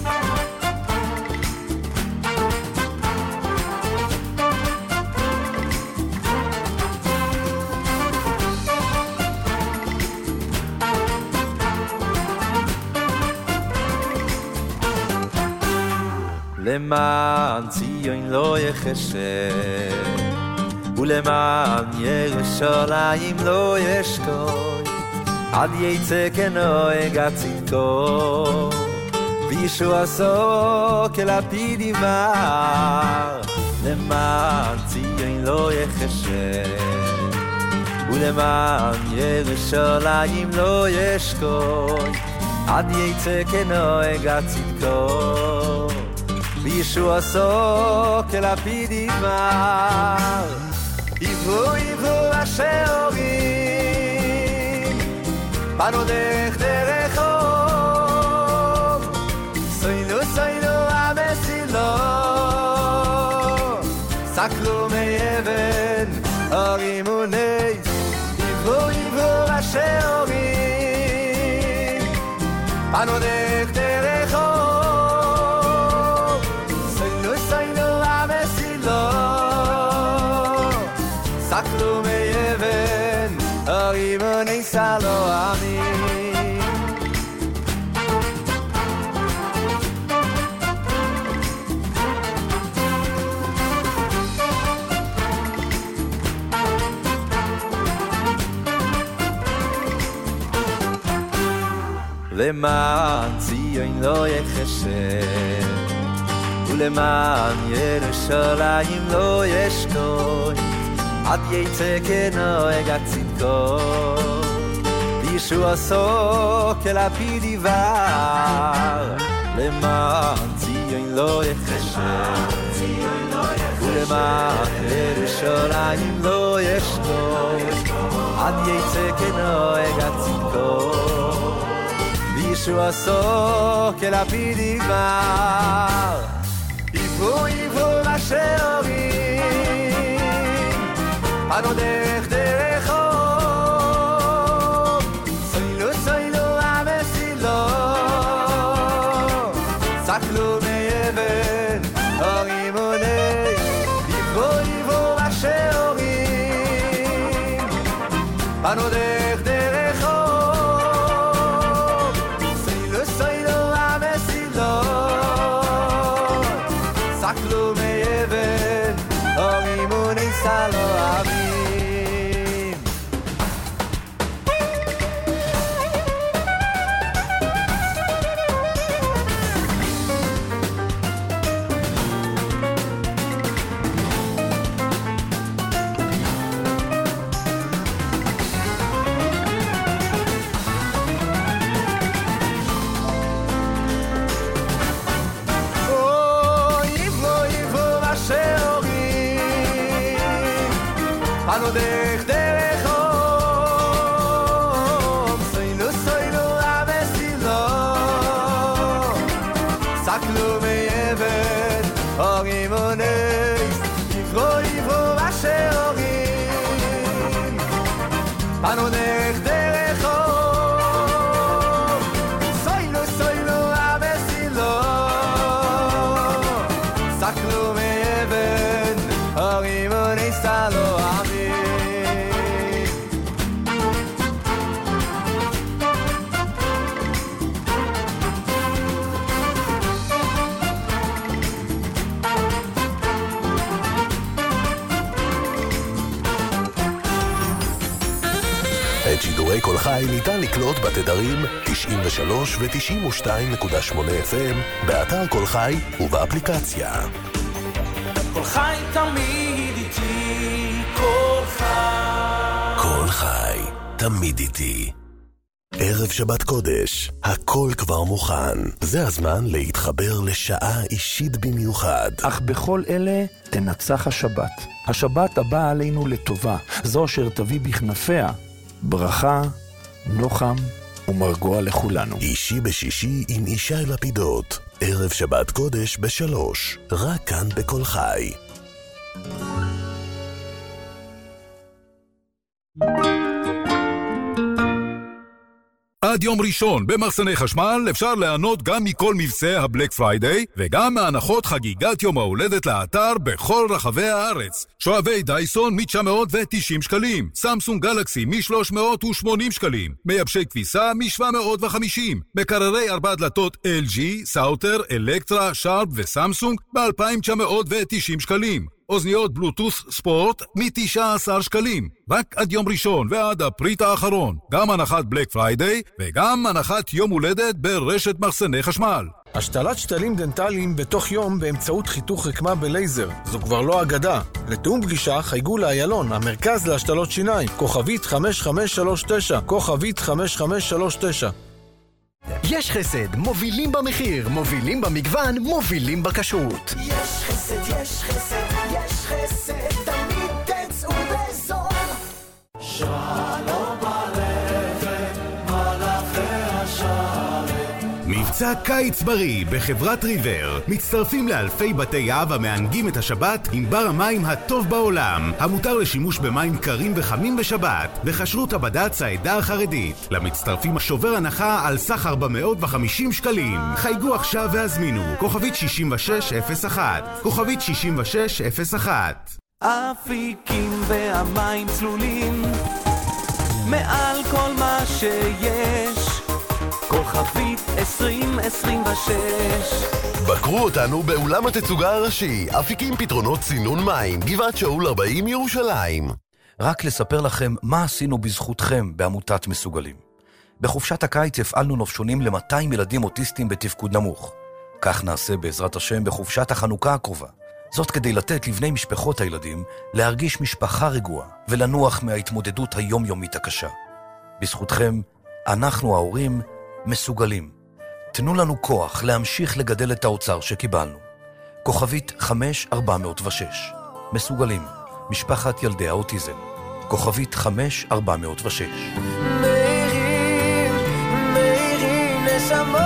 למען ציון לא יחשב, ולמען ירושלים לא ישקוט, עד יצא כנוהג הצדקו, וישועתו כלפיד יבער. למען ציון לא יחשב, ולמען ירושלים לא ישקוט, עד יצא כנוהג הצדקו, וישועתו כלפיד יבער. עברו עברו השעורים, פנו דרך אור, סוינו סוינו המסילות, סקלו מאבן הרימו נס. עברו עברו השעורים, פנו דרך אור, סקלו מאבן הרימוני סלוהמים. למען ציון לא יחשב, ולמען ירושלים לא ישקוט, עד יצא כנוהג הצדקו, וישועתו כלפיד יבער. למען ציון לא יחשב, ולמען ירושלים לא ישקוט עד יצא כנוהג הצדקו בישועתו כלפיד יגבר עברו השעורים פנו דרך סוילו המסילו סקלו מאבן הרימוני עברו השעורים פנו דרך סוילו המסילו סקלו מאבן הרימוני סלו אבים פנו דרך אום סוילו המסילו סקלו מאבן הרימוני עברו השעורים פנו דרך אום סוילו המסילו סקלו מאבן הרימוני סלו את שידורי כל חי ניתן לקלוט בתדרים 93 ו-92.8 FM, באתר כל חי ובאפליקציה. כל חי תמיד איתי, כל חי. כל חי תמיד איתי. ערב שבת קודש, הכל כבר מוכן. זה הזמן להתחבר לשעה אישית במיוחד. אך בכל אלה תנצח השבת. השבת הבאה עלינו לטובה, זו אשר תביא בכנפיה ברכה, נוחם ומרגוע לכולנו. אישי בשישי עם ישי לפידות. ערב שבת קודש ב3, רק כאן בכל חי. עד יום ראשון במחסני חשמל אפשר ליהנות גם מכל מבצעי הבלק פריידיי וגם מהנחות חגיגת יום ההולדת לאתר בכל רחבי הארץ. שואבי דייסון מ-990 שקלים, סמסונג גלקסי מ-380 שקלים, מייבשי כביסה מ-750, מקררי 4 דלתות LG, סאוטר, אלקטרה, שרפ וסמסונג ב-2,990 שקלים. אוזניות בלוטוס ספורט מ-19 שקלים. רק עד יום ראשון ועד הפריט האחרון. גם הנחת בלק פריידיי וגם הנחת יום הולדת ברשת מחסני חשמל. השתלת שתלים דנטליים בתוך יום באמצעות חיתוך רקמה בלייזר. זו כבר לא אגדה. לתאום פגישה חייגו לאיילון, המרכז להשתלות שיניים. כוכבית 5539, כוכבית 5539. יש חסד, מובילים במחיר, מובילים במגוון, מובילים בכשרות. יש חסד, יש חסד, יש חסד, תמיד תצאו בזול. שלום עליכם, מלאכי השרת. מבצע קיץ בריא בחברת ריבר. מצטרפים לאלפי בתי אב המענגים את השבת עם בר המים הטוב בעולם, המותר לשימוש במים קרים וחמים בשבת, בכשרות הבד"ץ העדה החרדית. למצטרפים שובר הנחה על סך 450 שקלים. חייגו עכשיו והזמינו. כוכבית 6601, כוכבית 6601. אפיקים והמים צלולים מעל כל מה שיש, כוכבית 2026. בקרו אותנו באולם התצוגה הראשי, אפיקים פתרונות צינון מים, גבעת שאול 40 ירושלים. רק לספר לכם מה עשינו בזכותכם בעמותת מסוגלים. בחופשת הקיץ הפעלנו נופשונים ל-200 ילדים אוטיסטים בתפקוד נמוך. כך נעשה בעזרת השם בחופשת החנוכה הקרובה. זאת כדי לתת לבני משפחות הילדים להרגיש משפחה רגועה ולנוח מההתמודדות היומיומית הקשה. בזכותכם, אנחנו ההורים מסוגלים. תנו לנו כוח להמשיך לגדל את האוצר שקיבלנו. כוכבית 5406, מסוגלים, משפחת ילדי האוטיזם. כוכבית 5406. מאירים נשמות.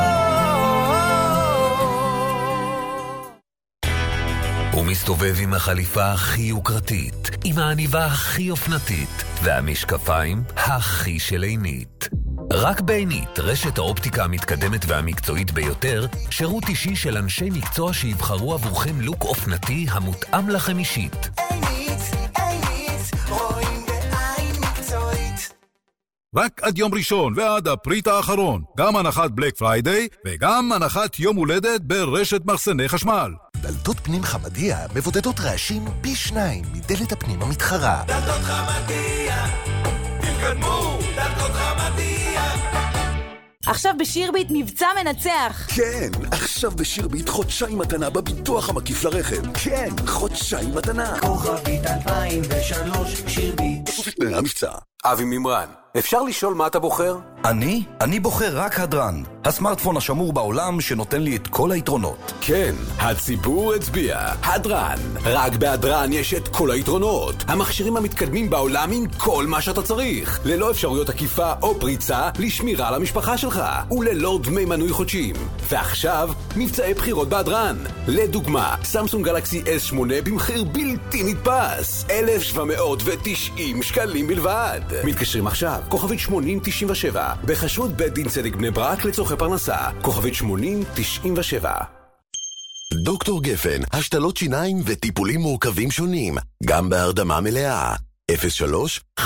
הוא מסתובב עם החליפה הכי יוקרתית, עם העניבה הכי אופנתית, והמשקפיים הכי של עינית. רק בעינית, רשת האופטיקה המתקדמת והמקצועית ביותר, שירות אישי של אנשי מקצוע שיבחרו עבורכם לוק אופנתי המותאם לכם אישית. עינית, רואים בעין מקצועית. רק עד יום ראשון ועד הפריט האחרון, גם הנחת בלק פריידיי וגם הנחת יום הולדת ברשת מחסני חשמל. דלתות פנים חמדיה מבודדות רעשים פי 2 מדלת הפנים המתחרה. דלתות חמדיה, תתקדמו, דלתות חמדיה. עכשיו בשירביט מבצע מנצח. כן, עכשיו בשירביט חודשיים מתנה בביטוח המקיף לרכב. כן, חודשיים מתנה. כוכבית 2003 שירביט. המבצע. אבי ממרן, אפשר לשאול מה אתה בוחר? אני בוחר רק הדרן, הסמארטפון השמור בעולם שנותן לי את כל היתרונות. כן, הציבור הצביע. הדרן. רק בהדרן יש את כל היתרונות. המכשירים המתקדמים בעולם עם כל מה שאתה צריך. ללא אפשרויות עקיפה או פריצה לשמירה על המשפחה שלך. וללא דמי מנוי חודשיים. ועכשיו, מבצעי בחירות בהדרן. לדוגמה, סמסונג גלקסי S8 במחיר בלתי נתפס. 1,790 שקלים בלבד. מתקשרים עכשיו, כוכבית 8097. בחשרות בית דין צדק בני ברק לצורכי פרנסה. כוכבית 8097. דוקטור גפן, השתלות שיניים וטיפולים מורכבים שונים, גם בהרדמה מלאה. 03-570-7575.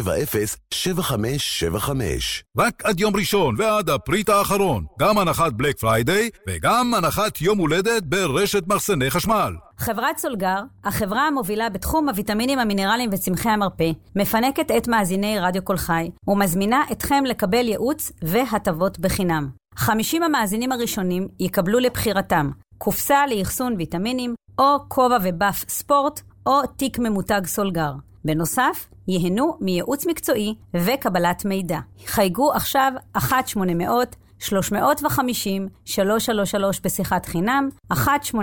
רק עד יום ראשון ועד הפריט האחרון, גם הנחת בלק פריידיי וגם הנחת יום הולדת ברשת מחסני חשמל. חברת סולגר, החברה המובילה בתחום הוויטמינים המינרליים וצמחי המרפא, מפנקת את מאזיני רדיו כל חי ומזמינה אתכם לקבל ייעוץ והטבות בחינם. 50 המאזינים הראשונים יקבלו לבחירתם קופסה לאחסון ויטמינים או כובע ובף ספורט או תיק ממותג סולגר. בנוסף, יהנו מייעוץ מקצועי וקבלת מידע. חייגו עכשיו 1-800-350-333 בשיחת חינם, 1-800-350-333.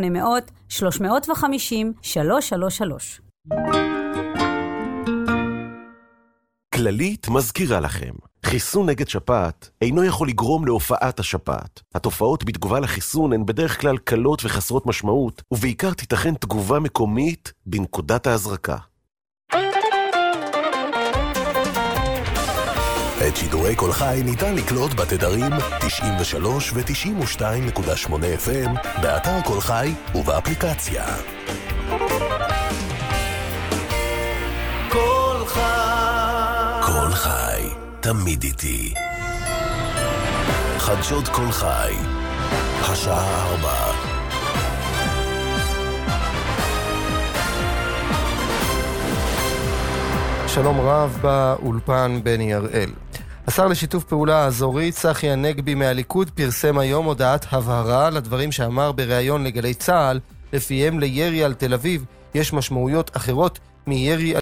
כללית מזכירה לכם, חיסון נגד שפעת אינו יכול לגרום להופעת השפעת. התופעות בתגובה לחיסון הן בדרך כלל קלות וחסרות משמעות, ובעיקר תיתכן תגובה מקומית בנקודת ההזרקה. את שידורי כל חי ניתן לקלוט בתדרים 93 ו-92.8 FM, באתר כל חי ובאפליקציה. כל חי. כל חי, תמיד איתי. חדשות כל חי, השעה 4. שלום רב, באולפן בני הראל. השר לשיתוף פעולה האזורית צחי הנגבי מהליכוד פרסם היום הודעת הבהרה לדברים שאמר בריאיון לגלי צה"ל, לפיהם לירי על תל אביב יש משמעויות אחרות מירי על